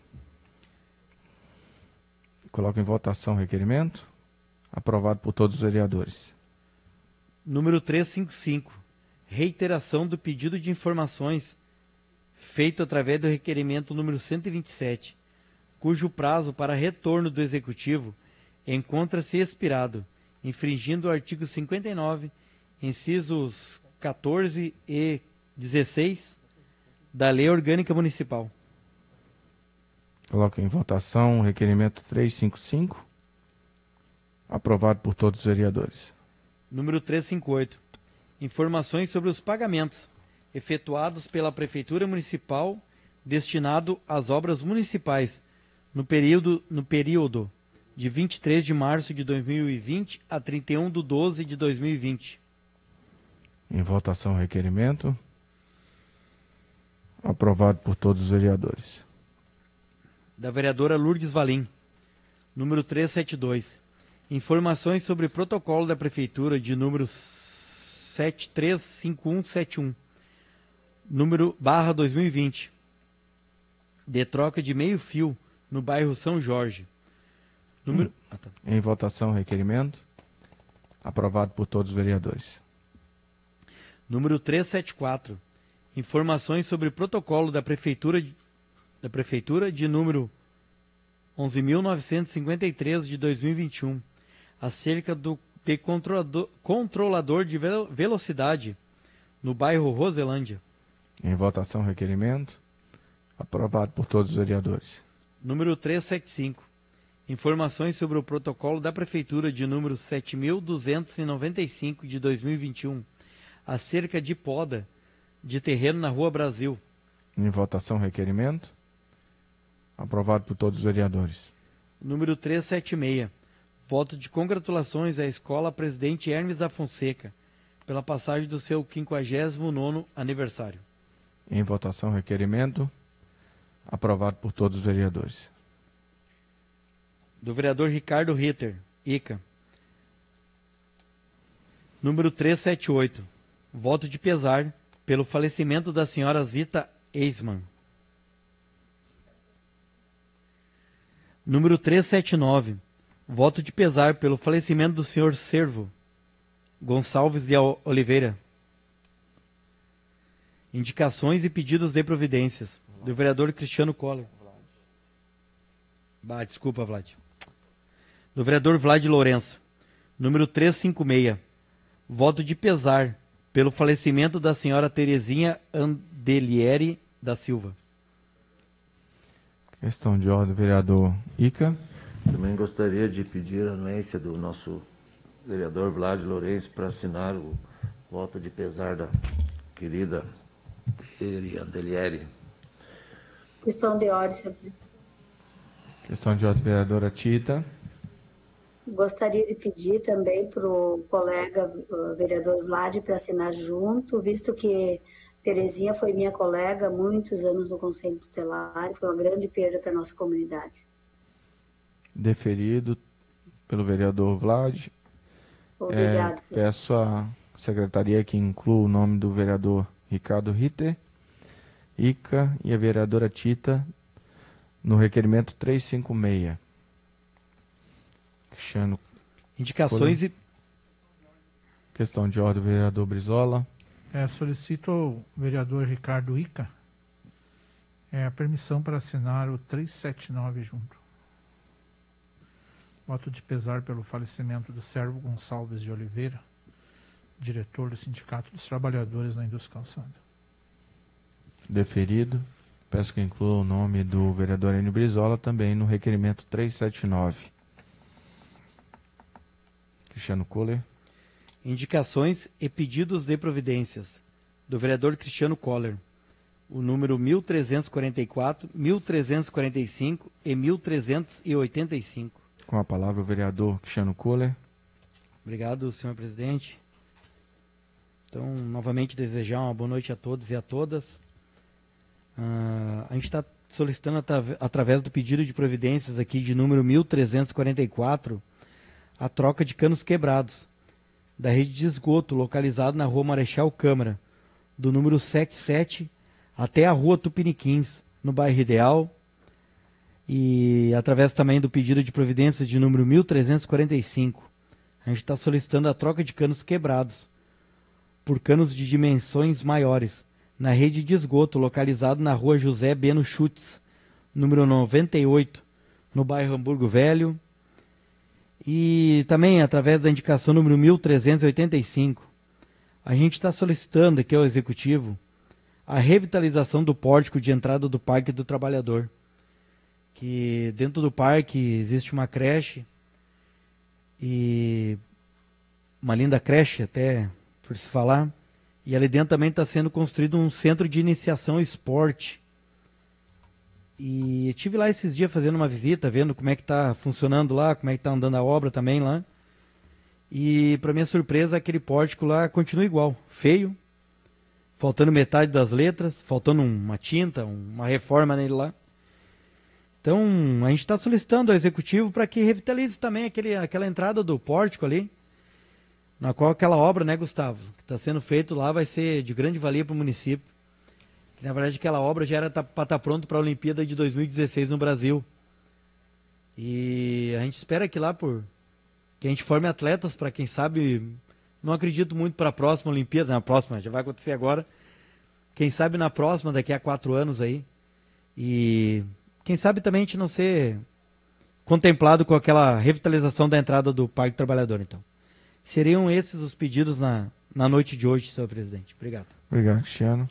Coloco em votação o requerimento. Aprovado por todos os vereadores. Número trezentos e cinquenta e cinco. Reiteração do pedido de informações feito através do requerimento número cento e vinte e sete, cujo prazo para retorno do Executivo encontra-se expirado, infringindo o artigo cinquenta e nove, incisos quatorze e dezesseis da Lei Orgânica Municipal. Coloco em votação o requerimento trezentos e cinquenta e cinco. Aprovado por todos os vereadores. Número trezentos e cinquenta e oito. Informações sobre os pagamentos efetuados pela Prefeitura Municipal destinado às obras municipais no período, no período de vinte e três de março de dois mil e vinte a trinta e um de doze de dois mil e vinte. Em votação o requerimento. Aprovado por todos os vereadores. Da vereadora Lourdes Valim. Número trezentos e setenta e dois. Informações sobre protocolo da Prefeitura de número sete três cinco um sete um. Número barra dois mil e vinte. De troca de meio fio no bairro São Jorge. Número... Hum. Ah, tá. Em votação o requerimento. Aprovado por todos os vereadores. Número trezentos e setenta e quatro. Informações sobre protocolo da Prefeitura de, da Prefeitura de número onze mil novecentos e cinquenta e três de dois mil e vinte e um, acerca do de controlador, controlador de velocidade no bairro Roselândia. Em votação o requerimento. Aprovado por todos os vereadores. Número trezentos e setenta e cinco. Informações sobre o protocolo da Prefeitura de número sete mil duzentos e noventa e cinco de dois mil e vinte e um, acerca de poda de terreno na Rua Brasil. Em votação o requerimento. Aprovado por todos os vereadores. Número trezentos e setenta e seis. Voto de congratulações à Escola Presidente Hermes da Fonseca pela passagem do seu quinquagésimo nono aniversário. Em votação o requerimento. Aprovado por todos os vereadores. Do vereador Ricardo Ritter, Ica. Número trezentos e setenta e oito. Voto de pesar pelo falecimento da senhora Zita Eisman. Número trezentos e setenta e nove. Voto de pesar pelo falecimento do senhor Servo Gonçalves de Oliveira. Indicações e pedidos de providências. Do vereador Cristiano Kohler. Bah, desculpa, Vlad. Do vereador Vlad Lourenço. Número trezentos e cinquenta e seis. Voto de pesar pelo falecimento da senhora Terezinha Andelieri da Silva. Questão de ordem, vereador Ica. Também gostaria de pedir a anuência do nosso vereador Vlad Lourenço para assinar o voto de pesar da querida Terezinha Andelieri. Questão de ordem, senhor. Questão de ordem, vereadora Tita. Gostaria de pedir também para o colega uh, vereador Vlad para assinar junto, visto que Terezinha foi minha colega há muitos anos no Conselho Tutelar, foi uma grande perda para a nossa comunidade. Deferido pelo vereador Vlad. Obrigado. É, peço à secretaria que inclua o nome do vereador Ricardo Ritter, Ica e a vereadora Tita no requerimento trezentos e cinquenta e seis. Cristiano. Indicações Kohler. E... Questão de ordem, vereador Brizola. É, solicito ao vereador Ricardo Ica é, a permissão para assinar o trezentos e setenta e nove junto. Voto de pesar pelo falecimento do Servo Gonçalves de Oliveira, diretor do Sindicato dos Trabalhadores da Indústria Calçada. Deferido. Peço que inclua o nome do vereador Enio Brizola também no requerimento trezentos e setenta e nove. Cristiano Kohler. Indicações e pedidos de providências do vereador Cristiano Kohler. O número mil trezentos e quarenta e quatro, mil trezentos e quarenta e cinco e mil trezentos e oitenta e cinco. Com a palavra o vereador Cristiano Kohler. Obrigado, senhor presidente. Então, novamente desejar uma boa noite a todos e a todas. Uh, a gente está solicitando atra através do pedido de providências aqui de número mil trezentos e quarenta e quatro a troca de canos quebrados da rede de esgoto localizado na rua Marechal Câmara, do número setenta e sete até a rua Tupiniquins, no bairro Ideal. E através também do pedido de providências de número mil trezentos e quarenta e cinco, a gente está solicitando a troca de canos quebrados por canos de dimensões maiores na rede de esgoto localizado na rua José Beno Schutz, número noventa e oito, no bairro Hamburgo Velho. E também através da indicação número mil trezentos e oitenta e cinco, a gente está solicitando aqui ao Executivo a revitalização do pórtico de entrada do Parque do Trabalhador. Que dentro do parque existe uma creche, e uma linda creche até por se falar, e ali dentro também está sendo construído um centro de iniciação ao esporte. E estive lá esses dias fazendo uma visita, vendo como é que está funcionando lá, como é que está andando a obra também lá. E para minha surpresa, aquele pórtico lá continua igual, feio, faltando metade das letras, faltando uma tinta, uma reforma nele lá. Então, a gente está solicitando ao Executivo para que revitalize também aquele, aquela entrada do pórtico ali, na qual aquela obra, né, Gustavo, que está sendo feito lá vai ser de grande valia para o município. Que, na verdade, aquela obra já era para estar tá pronto para a Olimpíada de dois mil e dezesseis no Brasil. E a gente espera que lá, por que a gente forme atletas para, quem sabe, não acredito muito para a próxima Olimpíada, na próxima, já vai acontecer agora, quem sabe na próxima, daqui a quatro anos aí. E quem sabe também a gente não ser contemplado com aquela revitalização da entrada do Parque do Trabalhador, então. Seriam esses os pedidos na, na noite de hoje, senhor presidente. Obrigado. Obrigado, Cristiano.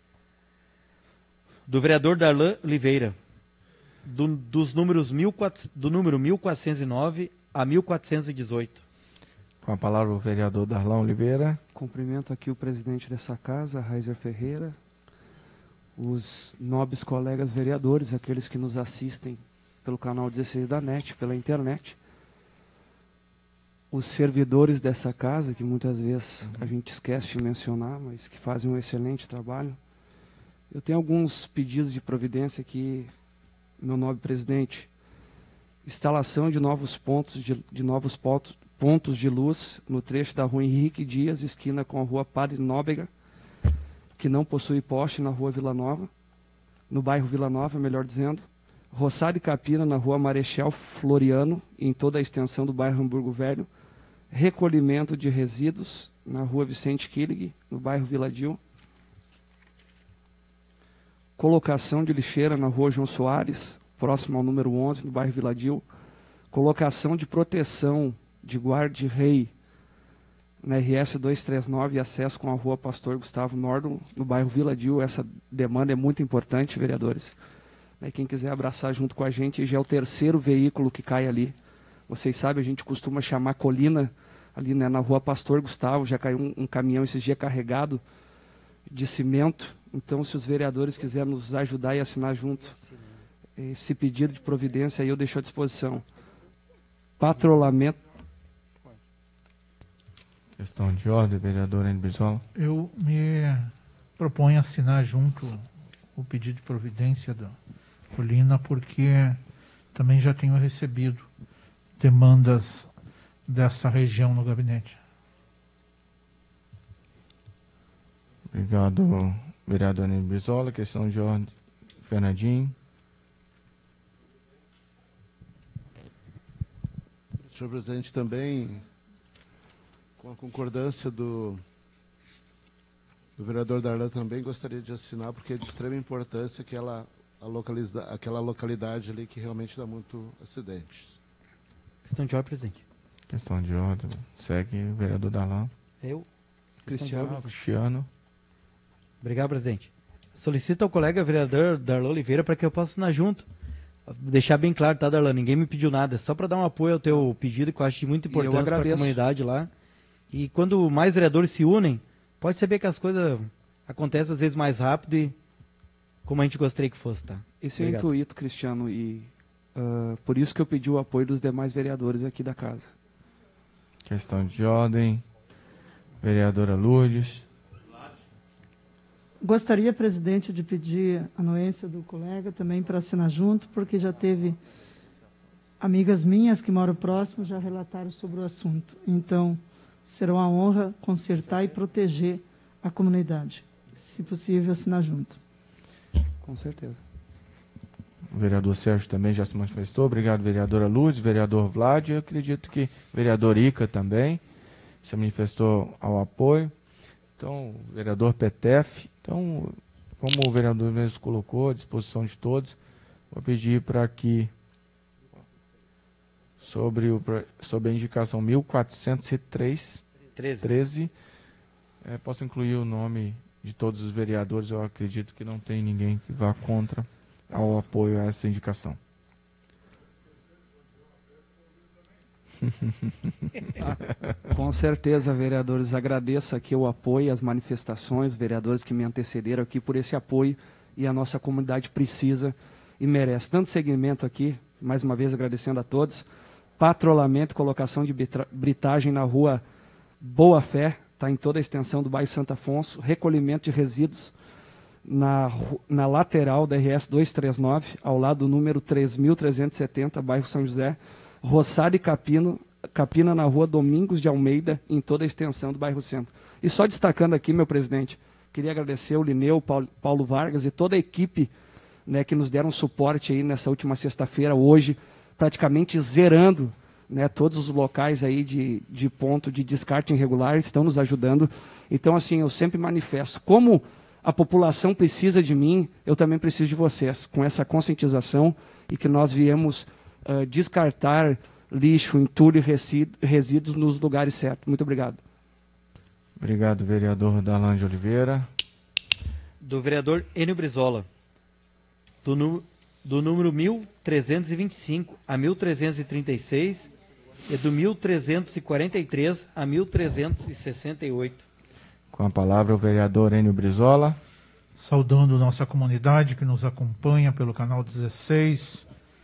Do vereador Darlan Oliveira, do, dos números mil, do número mil quatrocentos e nove a mil quatrocentos e dezoito. Com a palavra o vereador Darlan Oliveira. Cumprimento aqui o presidente dessa casa, Raizer Ferreira, os nobres colegas vereadores, aqueles que nos assistem pelo canal dezesseis da NET, pela internet, os servidores dessa casa, que muitas vezes uhum. a gente esquece de mencionar, mas que fazem um excelente trabalho. Eu tenho alguns pedidos de providência aqui, meu nobre presidente. Instalação de novos pontos de, de novos pontos, pontos de luz no trecho da rua Henrique Dias, esquina com a rua Padre Nóbrega, que não possui poste, na rua Vila Nova, no bairro Vila Nova, melhor dizendo. Roçado e Capina, na rua Marechal Floriano, em toda a extensão do bairro Hamburgo Velho. Recolhimento de resíduos, na rua Vicente Killig, no bairro Vila Dil. Colocação de lixeira na rua João Soares, próximo ao número onze, no bairro Vila Dil. Colocação de proteção de guarda-rei na R S duzentos e trinta e nove, acesso com a rua Pastor Gustavo Nordon, no bairro Vila Dil. Essa demanda é muito importante, vereadores. Quem quiser abraçar junto com a gente, já é o terceiro veículo que cai ali. Vocês sabem, a gente costuma chamar colina, ali, né, na rua Pastor Gustavo, já caiu um, um caminhão esses dias carregado de cimento. Então, se os vereadores quiserem nos ajudar e assinar junto esse pedido de providência, aí eu deixo à disposição. Patrulhamento. Questão de ordem, vereador Enio Brizola. Eu me proponho assinar junto o pedido de providência da Colina, porque também já tenho recebido demandas dessa região no gabinete. Obrigado, vereador Enio Brizola. Questão de ordem, Fernandinho. Senhor presidente, também, com a concordância do, do vereador Darlan, também gostaria de assinar, porque é de extrema importância aquela, a localiza, aquela localidade ali que realmente dá muito acidentes. Questão de ordem, presidente. Questão de ordem. Segue o vereador Darlan. Eu. Cristiano. Cristiano. Obrigado, presidente. solicita ao colega vereador Darlan Oliveira para que eu possa assinar junto. Deixar bem claro, tá, Darlan? Ninguém me pediu nada, é só para dar um apoio ao teu pedido, que eu acho de muita importância para a comunidade lá. E quando mais vereadores se unem, pode saber que as coisas acontecem às vezes mais rápido e como a gente gostaria que fosse, tá? Esse é o Obrigado. intuito, Cristiano, e uh, por isso que eu pedi o apoio dos demais vereadores aqui da casa. Questão de ordem. Vereadora Lourdes. Gostaria, presidente, de pedir a anuência do colega também para assinar junto, porque já teve amigas minhas que moram próximo já relataram sobre o assunto. Então, será uma honra consertar e proteger a comunidade. Se possível, assinar junto. Com certeza. O vereador Sérgio também já se manifestou. Obrigado, vereadora Lourdes, vereador Vlad. Eu acredito que o vereador Ica também se manifestou ao apoio. Então, o vereador Petef. Então, como o vereador mesmo colocou, à disposição de todos, vou pedir para que, sobre, o, sobre a indicação mil quatrocentos e três, treze, é, posso incluir o nome de todos os vereadores. Eu acredito que não tem ninguém que vá contra ao apoio a essa indicação. Ah, com certeza, vereadores, agradeço aqui o apoio, as manifestações, vereadores que me antecederam aqui por esse apoio, e a nossa comunidade precisa e merece. Dando seguimento aqui, mais uma vez agradecendo a todos, patrulhamento, colocação de britagem na rua Boa Fé, está em toda a extensão do bairro Santo Afonso, recolhimento de resíduos na, na lateral da R S duzentos e trinta e nove, ao lado do número três mil trezentos e setenta, bairro São José, roçado e capino, capina na rua Domingos de Almeida, em toda a extensão do bairro Centro. E só destacando aqui, meu presidente, queria agradecer o Lineu, Paulo, Paulo Vargas e toda a equipe, né, que nos deram suporte aí nessa última sexta-feira, hoje, praticamente zerando, né, todos os locais aí de, de ponto de descarte irregular, estão nos ajudando. Então, assim, eu sempre manifesto, como a população precisa de mim, eu também preciso de vocês, com essa conscientização, e que nós viemos Uh, descartar lixo, entulho e resíduos nos lugares certos. Muito obrigado. Obrigado, vereador Darlan de Oliveira. Do vereador Enio Brizola. Do, nu, do número mil trezentos e vinte e cinco a mil trezentos e trinta e seis e do mil trezentos e quarenta e três a mil trezentos e sessenta e oito. Com a palavra o vereador Enio Brizola. Saudando nossa comunidade que nos acompanha pelo canal dezesseis,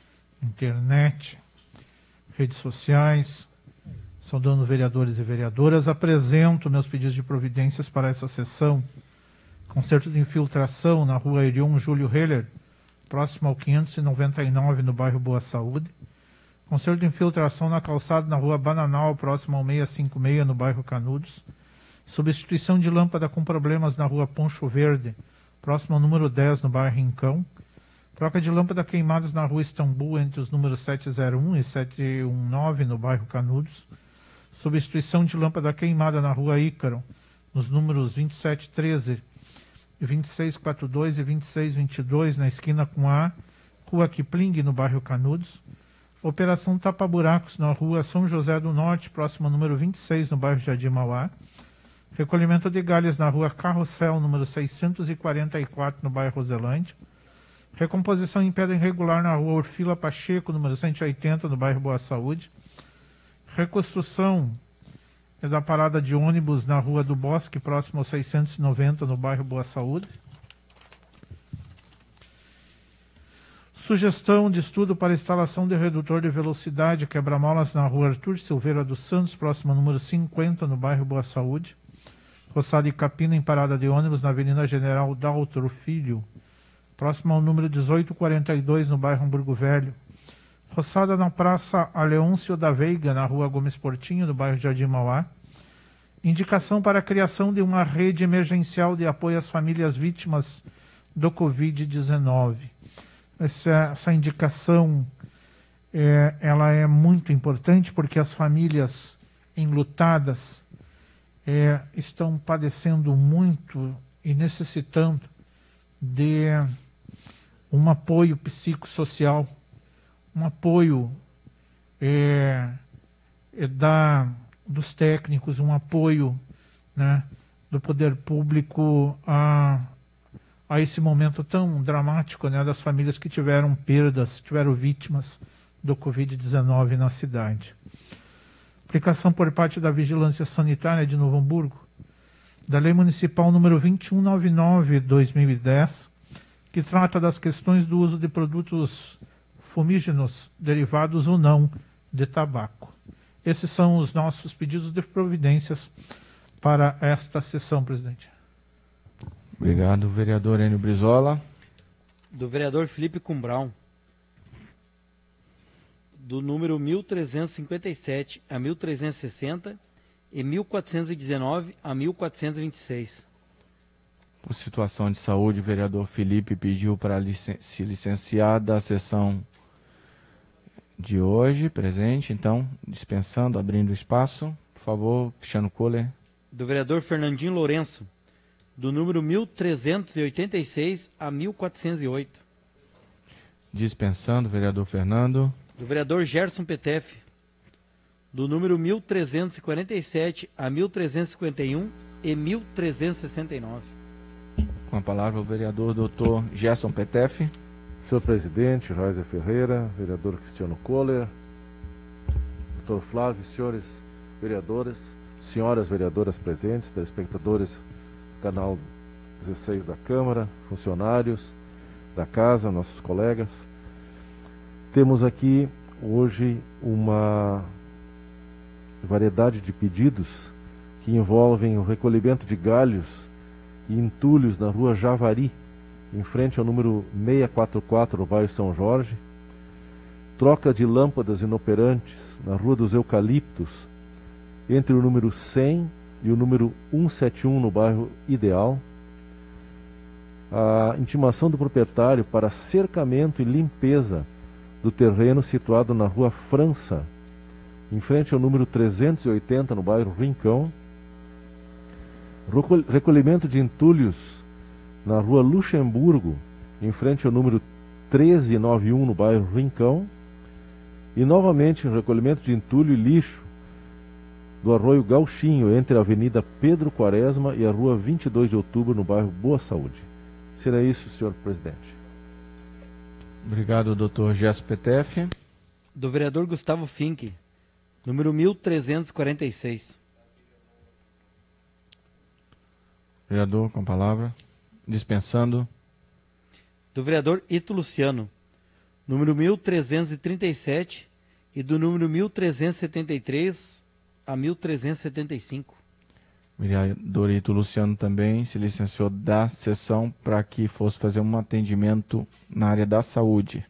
internet, redes sociais, saudando vereadores e vereadoras, apresento meus pedidos de providências para essa sessão. Concerto de infiltração na rua Erion Júlio Heller, próximo ao quinhentos e noventa e nove, no bairro Boa Saúde. Concerto de infiltração na calçada na rua Bananal, próximo ao seiscentos e cinquenta e seis, no bairro Canudos. Substituição de lâmpada com problemas na rua Poncho Verde, próximo ao número dez, no bairro Rincão. Troca de lâmpada queimadas na rua Istambul, entre os números setecentos e um e setecentos e dezenove, no bairro Canudos. Substituição de lâmpada queimada na rua Ícaro, nos números vinte e sete treze, vinte e seis quarenta e dois e vinte e seis vinte e dois, na esquina com a rua Kipling, no bairro Canudos. Operação tapa-buracos na rua São José do Norte, próximo ao número vinte e seis, no bairro Jardim Mauá. Recolhimento de galhas na rua Carrossel, número seiscentos e quarenta e quatro, no bairro Roselândia. Recomposição em pedra irregular na rua Orfila Pacheco, número cento e oitenta, no bairro Boa Saúde. Reconstrução da parada de ônibus na rua do Bosque, próximo ao seiscentos e noventa, no bairro Boa Saúde. Sugestão de estudo para instalação de redutor de velocidade quebra-molas na rua Arthur Silveira dos Santos, próximo ao número cinquenta, no bairro Boa Saúde. Roçado e capina em parada de ônibus na Avenida General Daltro Filho, próximo ao número dezoito quarenta e dois, no bairro Hamburgo Velho. Roçada na Praça Aleôncio da Veiga, na rua Gomes Portinho, no bairro Jardim Mauá. Indicação para a criação de uma rede emergencial de apoio às famílias vítimas do covid dezenove. Essa, essa indicação é, ela é muito importante porque as famílias enlutadas é, estão padecendo muito e necessitando de um apoio psicossocial, um apoio é, é da, dos técnicos, um apoio, né, do poder público a, a esse momento tão dramático, né, das famílias que tiveram perdas, tiveram vítimas do covid dezenove na cidade. Aplicação por parte da Vigilância Sanitária de Novo Hamburgo, da Lei Municipal número vinte e um noventa e nove de dois mil e dez, que trata das questões do uso de produtos fumígenos, derivados ou não de tabaco. Esses são os nossos pedidos de providências para esta sessão, presidente. Obrigado, vereador Enio Brizola. Do vereador Felipe Cumbrão, do número mil trezentos e cinquenta e sete a mil trezentos e sessenta e mil quatrocentos e dezenove a mil quatrocentos e vinte e seis. Por situação de saúde, o vereador Felipe pediu para licen- se licenciar da sessão de hoje, presente, então, dispensando, abrindo espaço. Por favor, Cristiano Kohler. Do vereador Fernandinho Lourenço, do número mil trezentos e oitenta e seis a mil quatrocentos e oito. Dispensando, vereador Fernando. Do vereador Gerson Petef, do número mil trezentos e quarenta e sete a mil trezentos e cinquenta e um e mil trezentos e sessenta e nove. Com a palavra o vereador doutor Gerson Petef. Senhor presidente, Raiza Ferreira, vereador Cristiano Kohler, doutor Flávio, senhores vereadores, senhoras vereadoras presentes, telespectadores do canal dezesseis da Câmara, funcionários da casa, nossos colegas. Temos aqui hoje uma variedade de pedidos que envolvem o recolhimento de galhos e entulhos na rua Javari, em frente ao número seiscentos e quarenta e quatro no bairro São Jorge, troca de lâmpadas inoperantes na rua dos Eucaliptos, entre o número cem e o número cento e setenta e um no bairro Ideal, a intimação do proprietário para cercamento e limpeza do terreno situado na rua França, em frente ao número trezentos e oitenta no bairro Rincão, recolhimento de entulhos na rua Luxemburgo, em frente ao número trezentos e noventa e um no bairro Rincão, e novamente o recolhimento de entulho e lixo do arroio Gauchinho, entre a Avenida Pedro Quaresma e a rua vinte e dois de outubro no bairro Boa Saúde. Será isso, senhor presidente. Obrigado, doutor Gerson Petef. Do vereador Gustavo Fink, número mil trezentos e quarenta e seis. Vereador, com a palavra. Dispensando. Do vereador Ito Luciano, número mil trezentos e trinta e sete, e do número mil trezentos e setenta e três a mil trezentos e setenta e cinco. Vereador Ito Luciano também se licenciou da sessão para que fosse fazer um atendimento na área da saúde.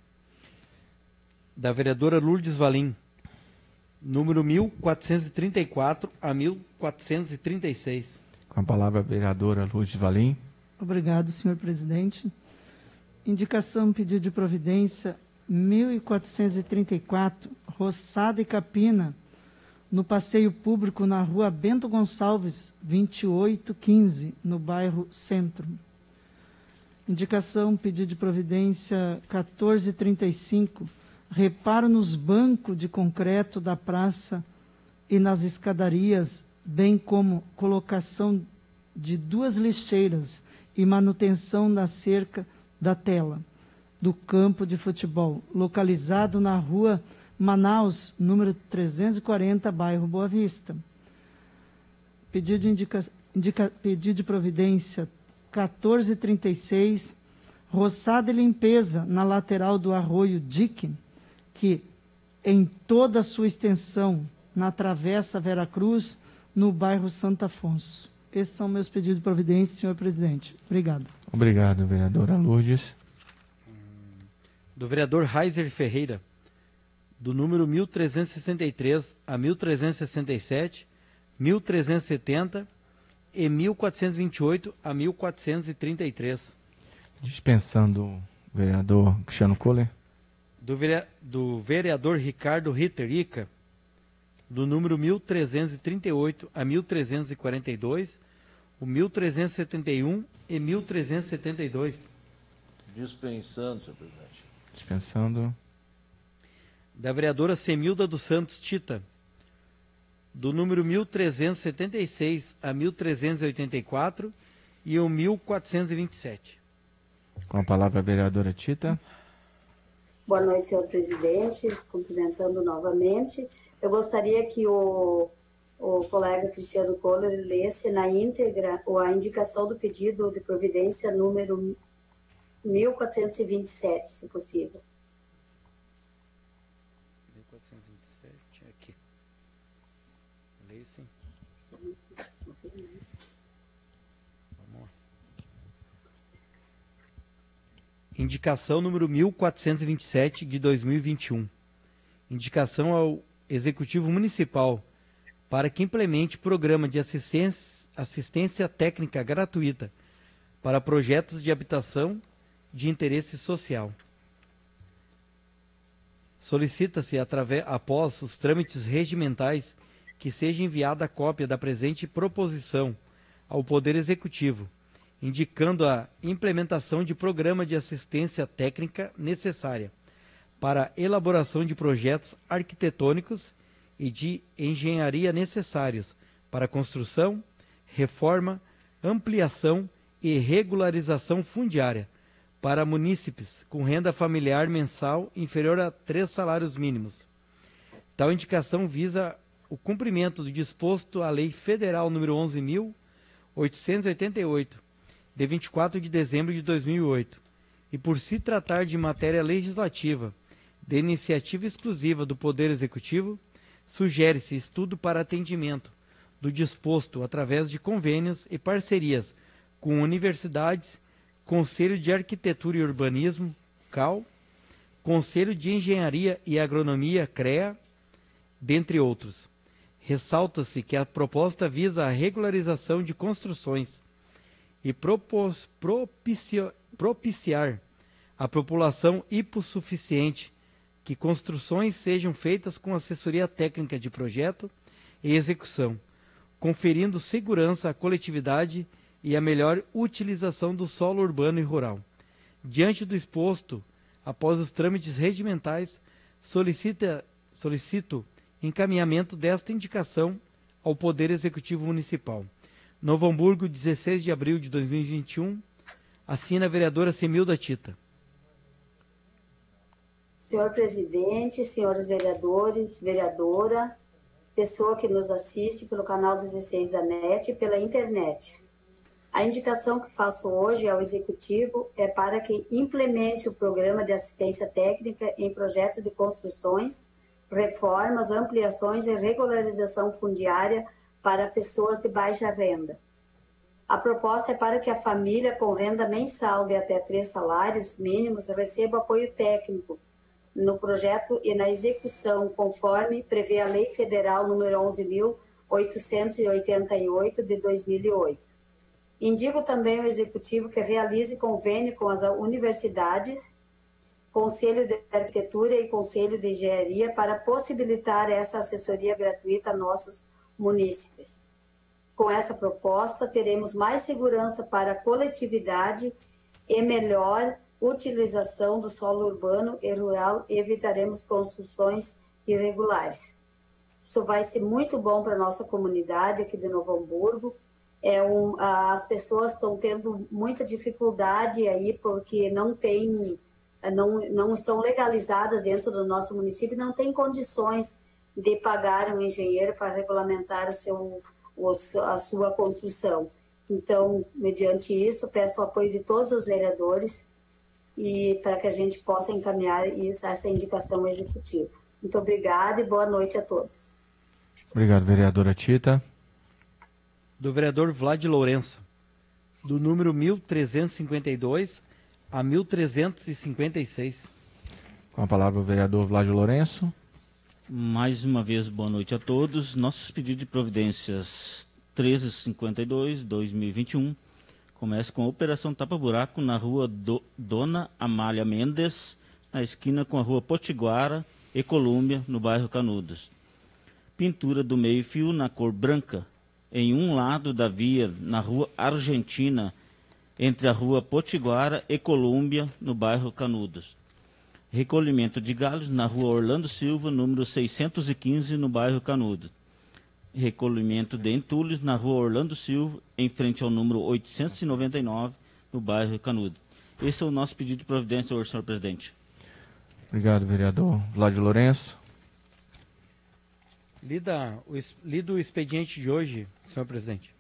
Da vereadora Lourdes Valim, número mil quatrocentos e trinta e quatro a mil quatrocentos e trinta e seis. Com a palavra a vereadora Lourdes Valim. Obrigado, senhor presidente. Indicação, pedido de providência mil quatrocentos e trinta e quatro, Roçada e Capina, no passeio público na rua Bento Gonçalves, vinte e oito quinze, no bairro Centro. Indicação, pedido de providência quatorze e trinta e cinco, reparo nos bancos de concreto da praça e nas escadarias, bem como colocação de duas lixeiras e manutenção da cerca da tela do campo de futebol, localizado na rua Manaus, número trezentos e quarenta, bairro Boa Vista. Pedido de, indica, indica, pedido de providência quatorze e trinta e seis, roçada e limpeza na lateral do arroio Dique, que em toda a sua extensão, na Travessa Veracruz, no bairro Santo Afonso. Esses são meus pedidos de providência, senhor presidente. Obrigado. Obrigado, vereadora Lourdes. Do vereador Raizer Ferreira, do número mil trezentos e sessenta e três a mil trezentos e sessenta e sete, mil trezentos e setenta e mil quatrocentos e vinte e oito a mil quatrocentos e trinta e três. Dispensando o vereador Cristiano Kohler. Do, vere... do vereador Ricardo Ritter Ica, do número mil trezentos e trinta e oito a mil trezentos e quarenta e dois, o mil trezentos e setenta e um e mil trezentos e setenta e dois. Dispensando, senhor presidente. Dispensando. Da vereadora Semilda dos Santos Tita, do número mil trezentos e setenta e seis a mil trezentos e oitenta e quatro e o mil quatrocentos e vinte e sete. Com a palavra a vereadora Tita. Boa noite, senhor presidente, cumprimentando novamente. Eu gostaria que o, o colega Cristiano Kohler lesse na íntegra a indicação do pedido de providência número mil quatrocentos e vinte e sete, se possível. mil quatrocentos e vinte e sete, aqui. Leio sim. Vamos lá. Indicação número mil quatrocentos e vinte e sete de dois mil e vinte e um. Indicação ao Executivo Municipal para que implemente programa de assistência, assistência técnica gratuita para projetos de habitação de interesse social. Solicita-se, após os trâmites regimentais, que seja enviada a cópia da presente proposição ao Poder Executivo, indicando a implementação de programa de assistência técnica necessária para a elaboração de projetos arquitetônicos e de engenharia necessários para construção, reforma, ampliação e regularização fundiária para munícipes com renda familiar mensal inferior a três salários mínimos. Tal indicação visa o cumprimento do disposto à Lei Federal número onze mil oitocentos e oitenta e oito, de vinte e quatro de dezembro de dois mil e oito, e por se tratar de matéria legislativa de iniciativa exclusiva do Poder Executivo, sugere-se estudo para atendimento do disposto através de convênios e parcerias com universidades, Conselho de Arquitetura e Urbanismo, C A U, Conselho de Engenharia e Agronomia, CREA, dentre outros. Ressalta-se que a proposta visa a regularização de construções e propos, propicio, propiciar à população hipossuficiente que construções sejam feitas com assessoria técnica de projeto e execução, conferindo segurança à coletividade e a melhor utilização do solo urbano e rural. Diante do exposto, após os trâmites regimentais, solicita, solicito encaminhamento desta indicação ao Poder Executivo Municipal. Novo Hamburgo, dezesseis de abril de dois mil e vinte e um, assina a vereadora Semilda Tita. Senhor presidente, senhores vereadores, vereadora, pessoa que nos assiste pelo canal dezesseis da N E T e pela internet. A indicação que faço hoje ao Executivo é para que implemente o programa de assistência técnica em projetos de construções, reformas, ampliações e regularização fundiária para pessoas de baixa renda. A proposta é para que a família com renda mensal de até três salários mínimos receba apoio técnico no projeto e na execução, conforme prevê a Lei Federal número onze mil oitocentos e oitenta e oito de dois mil e oito. Indico também ao Executivo que realize convênio com as universidades, Conselho de Arquitetura e Conselho de Engenharia para possibilitar essa assessoria gratuita a nossos munícipes. Com essa proposta, teremos mais segurança para a coletividade e melhor utilização do solo urbano e rural e evitaremos construções irregulares. Isso vai ser muito bom para a nossa comunidade aqui de Novo Hamburgo. É um, as pessoas estão tendo muita dificuldade aí porque não tem, não, não estão legalizadas dentro do nosso município, não tem condições de pagar um engenheiro para regulamentar o seu, o, a sua construção. Então, mediante isso, peço o apoio de todos os vereadores e para que a gente possa encaminhar isso, essa indicação ao Executivo. Muito obrigada e boa noite a todos. Obrigado, vereadora Tita. Do vereador Vlad Lourenço, do número mil trezentos e cinquenta e dois a mil trezentos e cinquenta e seis. Com a palavra o vereador Vlad Lourenço. Mais uma vez, boa noite a todos. Nossos pedidos de providências treze cinquenta e dois, dois mil e vinte e um, começa com a Operação Tapa Buraco na rua Do, Dona Amália Mendes, na esquina com a rua Potiguara e Colômbia, no bairro Canudos. Pintura do meio-fio na cor branca, em um lado da via, na rua Argentina, entre a rua Potiguara e Colômbia, no bairro Canudos. Recolhimento de galhos na rua Orlando Silva, número seiscentos e quinze, no bairro Canudos. Recolhimento de entulhos na rua Orlando Silva, em frente ao número oitocentos e noventa e nove, no bairro Canudos. Esse é o nosso pedido de providência hoje, senhor presidente. Obrigado, vereador Vlad Lourenço. Lida o, lido o expediente de hoje, senhor presidente.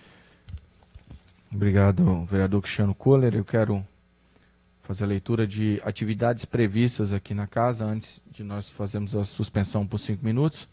Obrigado, vereador Cristiano Kohler. Eu quero fazer a leitura de atividades previstas aqui na casa, antes de nós fazermos a suspensão por cinco minutos.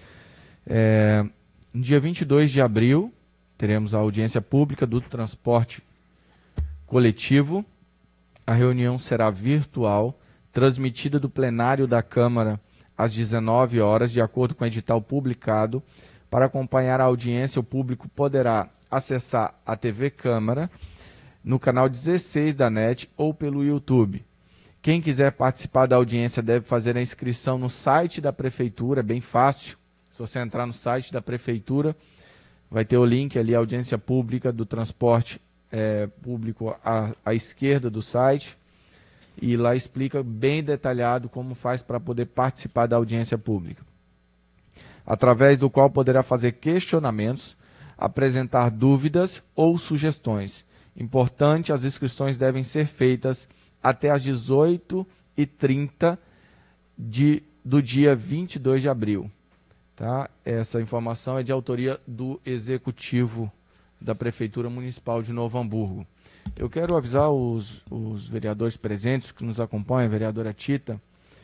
É, no dia vinte e dois de abril, teremos a audiência pública do transporte coletivo. A reunião será virtual, transmitida do plenário da Câmara às dezenove horas, de acordo com o edital publicado. Para acompanhar a audiência, o público poderá acessar a T V Câmara no canal dezesseis da N E T ou pelo YouTube. Quem quiser participar da audiência deve fazer a inscrição no site da Prefeitura, é bem fácil. Se você entrar no site da Prefeitura, vai ter o link ali, audiência pública do transporte é, público à, à esquerda do site. E lá explica bem detalhado como faz para poder participar da audiência pública, através do qual poderá fazer questionamentos, apresentar dúvidas ou sugestões. Importante, as inscrições devem ser feitas até às dezoito e trinta de, do dia vinte e dois de abril. Tá? Essa informação é de autoria do Executivo da Prefeitura Municipal de Novo Hamburgo. Eu quero avisar os, os vereadores presentes que nos acompanham, a vereadora Tita,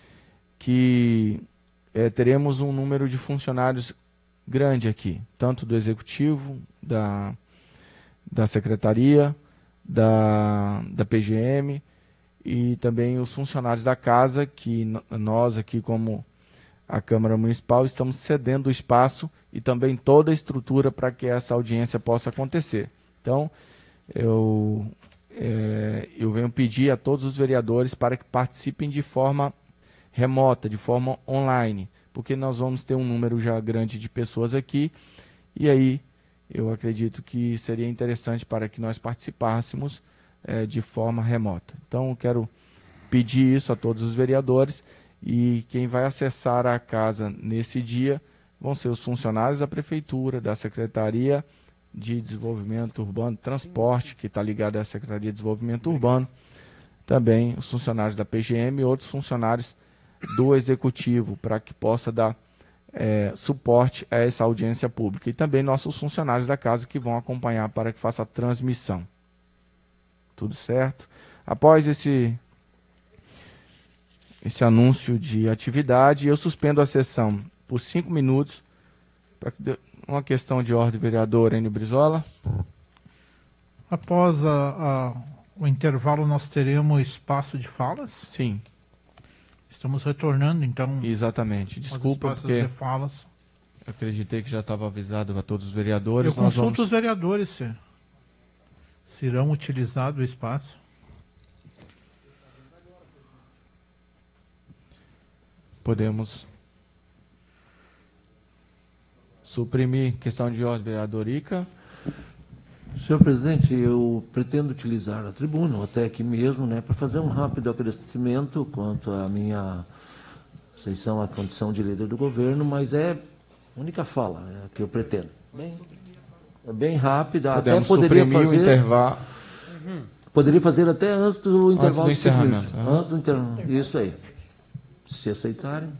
que é, teremos um número de funcionários grande aqui, tanto do Executivo, da, da Secretaria, da, da P G M e também os funcionários da casa, que nós aqui como a Câmara Municipal estamos cedendo o espaço e também toda a estrutura para que essa audiência possa acontecer. Então, eu, é, eu venho pedir a todos os vereadores para que participem de forma remota, de forma online, porque nós vamos ter um número já grande de pessoas aqui, e aí eu acredito que seria interessante para que nós participássemos é, de forma remota. Então, eu quero pedir isso a todos os vereadores, e quem vai acessar a casa nesse dia vão ser os funcionários da Prefeitura, da Secretaria de Desenvolvimento Urbano, Transporte, que está ligado à Secretaria de Desenvolvimento Urbano, também os funcionários da P G M e outros funcionários do Executivo, para que possa dar é, suporte a essa audiência pública. E também nossos funcionários da casa que vão acompanhar para que faça a transmissão. Tudo certo? Após esse, esse anúncio de atividade, eu suspendo a sessão por cinco minutos. Para que uma questão de ordem, vereador Enio Brizola. Após a, a, o intervalo, nós teremos espaço de falas? Sim. Estamos retornando, então. Exatamente. Desculpa, porque de falas. Acreditei que já estava avisado a todos os vereadores. Eu consulto vamos... os vereadores se, se irão utilizar o espaço. Podemos suprimir. Questão de ordem, vereador Ica. Senhor presidente, eu pretendo utilizar a tribuna, ou até aqui mesmo, né, para fazer um rápido agradecimento quanto à minha aceição à condição de líder do governo, mas é a única fala, né, que eu pretendo. Bem, é bem rápida, Podemos até poderia suprimir fazer... o intervalo. Poderia fazer até antes do intervalo. Antes do encerramento. Uhum. Antes do intervalo. Isso aí. Se aceitarem.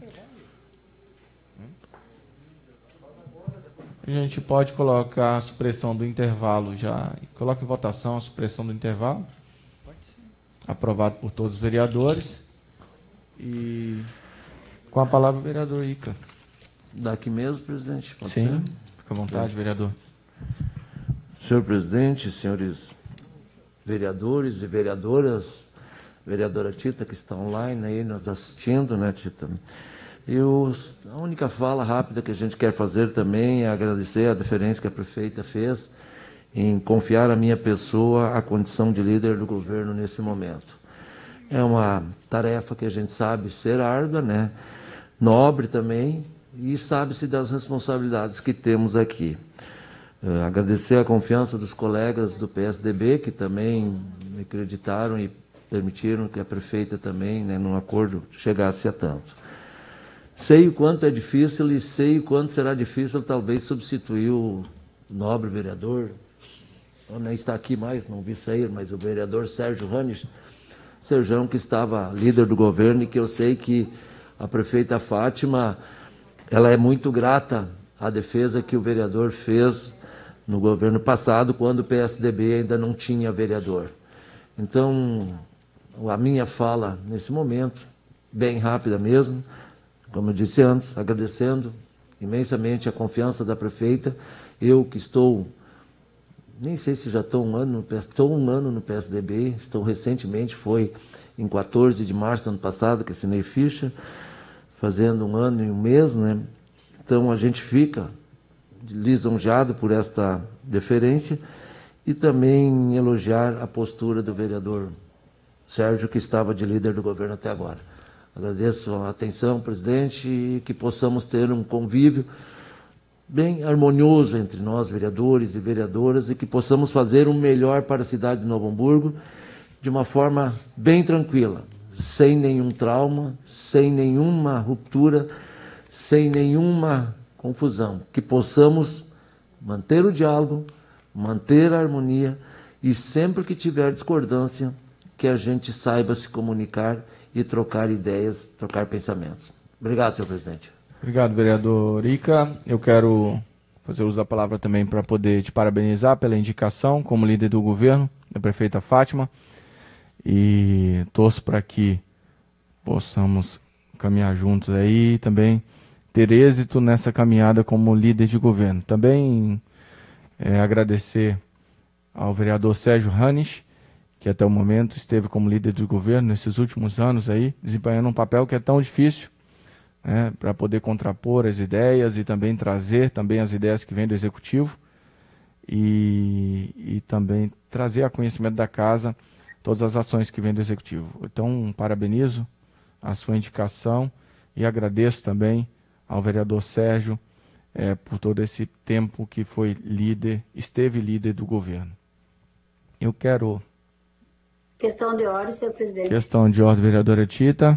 A gente pode colocar a supressão do intervalo já. Coloca em votação a supressão do intervalo. Pode ser. Aprovado por todos os vereadores. E com a palavra o vereador Ica. Daqui mesmo, presidente? Pode Sim, ser? fica à vontade, é. vereador. Senhor presidente, senhores vereadores e vereadoras, vereadora Tita, que está online aí nos assistindo, né, Tita? Eu, a única fala rápida que a gente quer fazer também é agradecer a deferência que a prefeita fez em confiar a minha pessoa à condição de líder do governo nesse momento. É uma tarefa que a gente sabe ser árdua, né? Nobre também, e sabe-se das responsabilidades que temos aqui. Uh, agradecer a confiança dos colegas do P S D B, que também me acreditaram e permitiram que a prefeita também, né, num acordo, chegasse a tanto. Sei o quanto é difícil e sei o quanto será difícil talvez substituir o nobre vereador, não está aqui mais, não vi sair, mas o vereador Sérgio Ranes, Serjão, que estava líder do governo, e que eu sei que a prefeita Fátima, ela é muito grata à defesa que o vereador fez no governo passado, quando o P S D B ainda não tinha vereador. Então, a minha fala nesse momento, bem rápida mesmo, como eu disse antes, agradecendo imensamente a confiança da prefeita. Eu que estou, nem sei se já estou um ano no P S D B, estou um ano no P S D B, estou recentemente, foi em quatorze de março do ano passado que assinei ficha, fazendo um ano e um mês, né? Então a gente fica lisonjeado por esta deferência e também elogiar a postura do vereador Sérgio, que estava de líder do governo até agora. Agradeço a atenção, presidente, e que possamos ter um convívio bem harmonioso entre nós, vereadores e vereadoras, e que possamos fazer o melhor para a cidade de Novo Hamburgo de uma forma bem tranquila, sem nenhum trauma, sem nenhuma ruptura, sem nenhuma confusão. Que possamos manter o diálogo, manter a harmonia e sempre que tiver discordância, que a gente saiba se comunicar e trocar ideias, trocar pensamentos. Obrigado, senhor presidente. Obrigado, vereador Ica. Eu quero fazer uso da palavra também para poder te parabenizar pela indicação como líder do governo da prefeita Fátima, e torço para que possamos caminhar juntos aí e também ter êxito nessa caminhada como líder de governo. Também é, agradecer ao vereador Sérgio Hanis, que até o momento esteve como líder do governo nesses últimos anos aí, desempenhando um papel que é tão difícil, né, para poder contrapor as ideias e também trazer também as ideias que vêm do Executivo e, e também trazer a conhecimento da casa todas as ações que vêm do Executivo. Então, parabenizo a sua indicação e agradeço também ao vereador Sérgio é, por todo esse tempo que foi líder, esteve líder do governo. Eu quero... Questão de ordem, senhor presidente. Questão de ordem, vereadora Tita.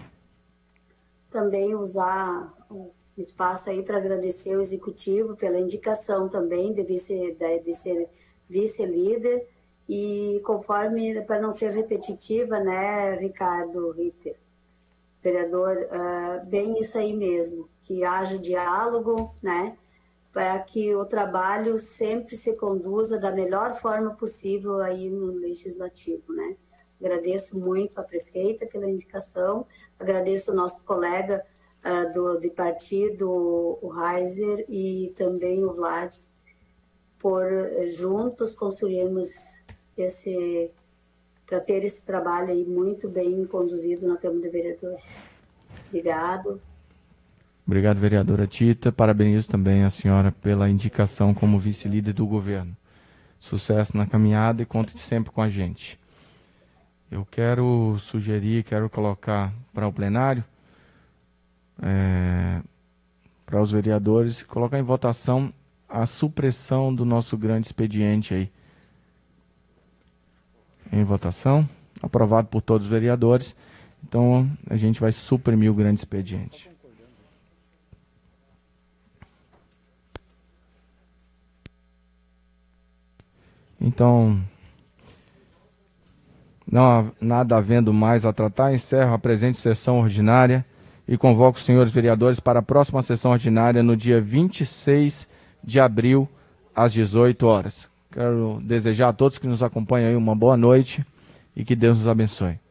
Também usar o espaço aí para agradecer ao Executivo pela indicação também de, vice, de ser vice-líder, e conforme, para não ser repetitiva, né, Ricardo Ritter, vereador, uh, bem isso aí mesmo, que haja diálogo, né, para que o trabalho sempre se conduza da melhor forma possível aí no Legislativo, né. Agradeço muito a prefeita pela indicação, agradeço o nosso colega uh, do, de partido, o Reiser, e também o Vlad, por uh, juntos construirmos esse, para ter esse trabalho aí muito bem conduzido na Câmara de Vereadores. Obrigado. Obrigado, vereadora Tita. Parabenizo também a senhora pela indicação como vice-líder do governo. Sucesso na caminhada e conte sempre com a gente. Eu quero sugerir, quero colocar para o plenário, é, para os vereadores, colocar em votação a supressão do nosso grande expediente aí. Em votação, aprovado por todos os vereadores. Então, a gente vai suprimir o grande expediente. Então, não nada havendo mais a tratar, encerro a presente sessão ordinária e convoco os senhores vereadores para a próxima sessão ordinária no dia vinte e seis de abril, às dezoito horas. Quero desejar a todos que nos acompanham aí uma boa noite e que Deus nos abençoe.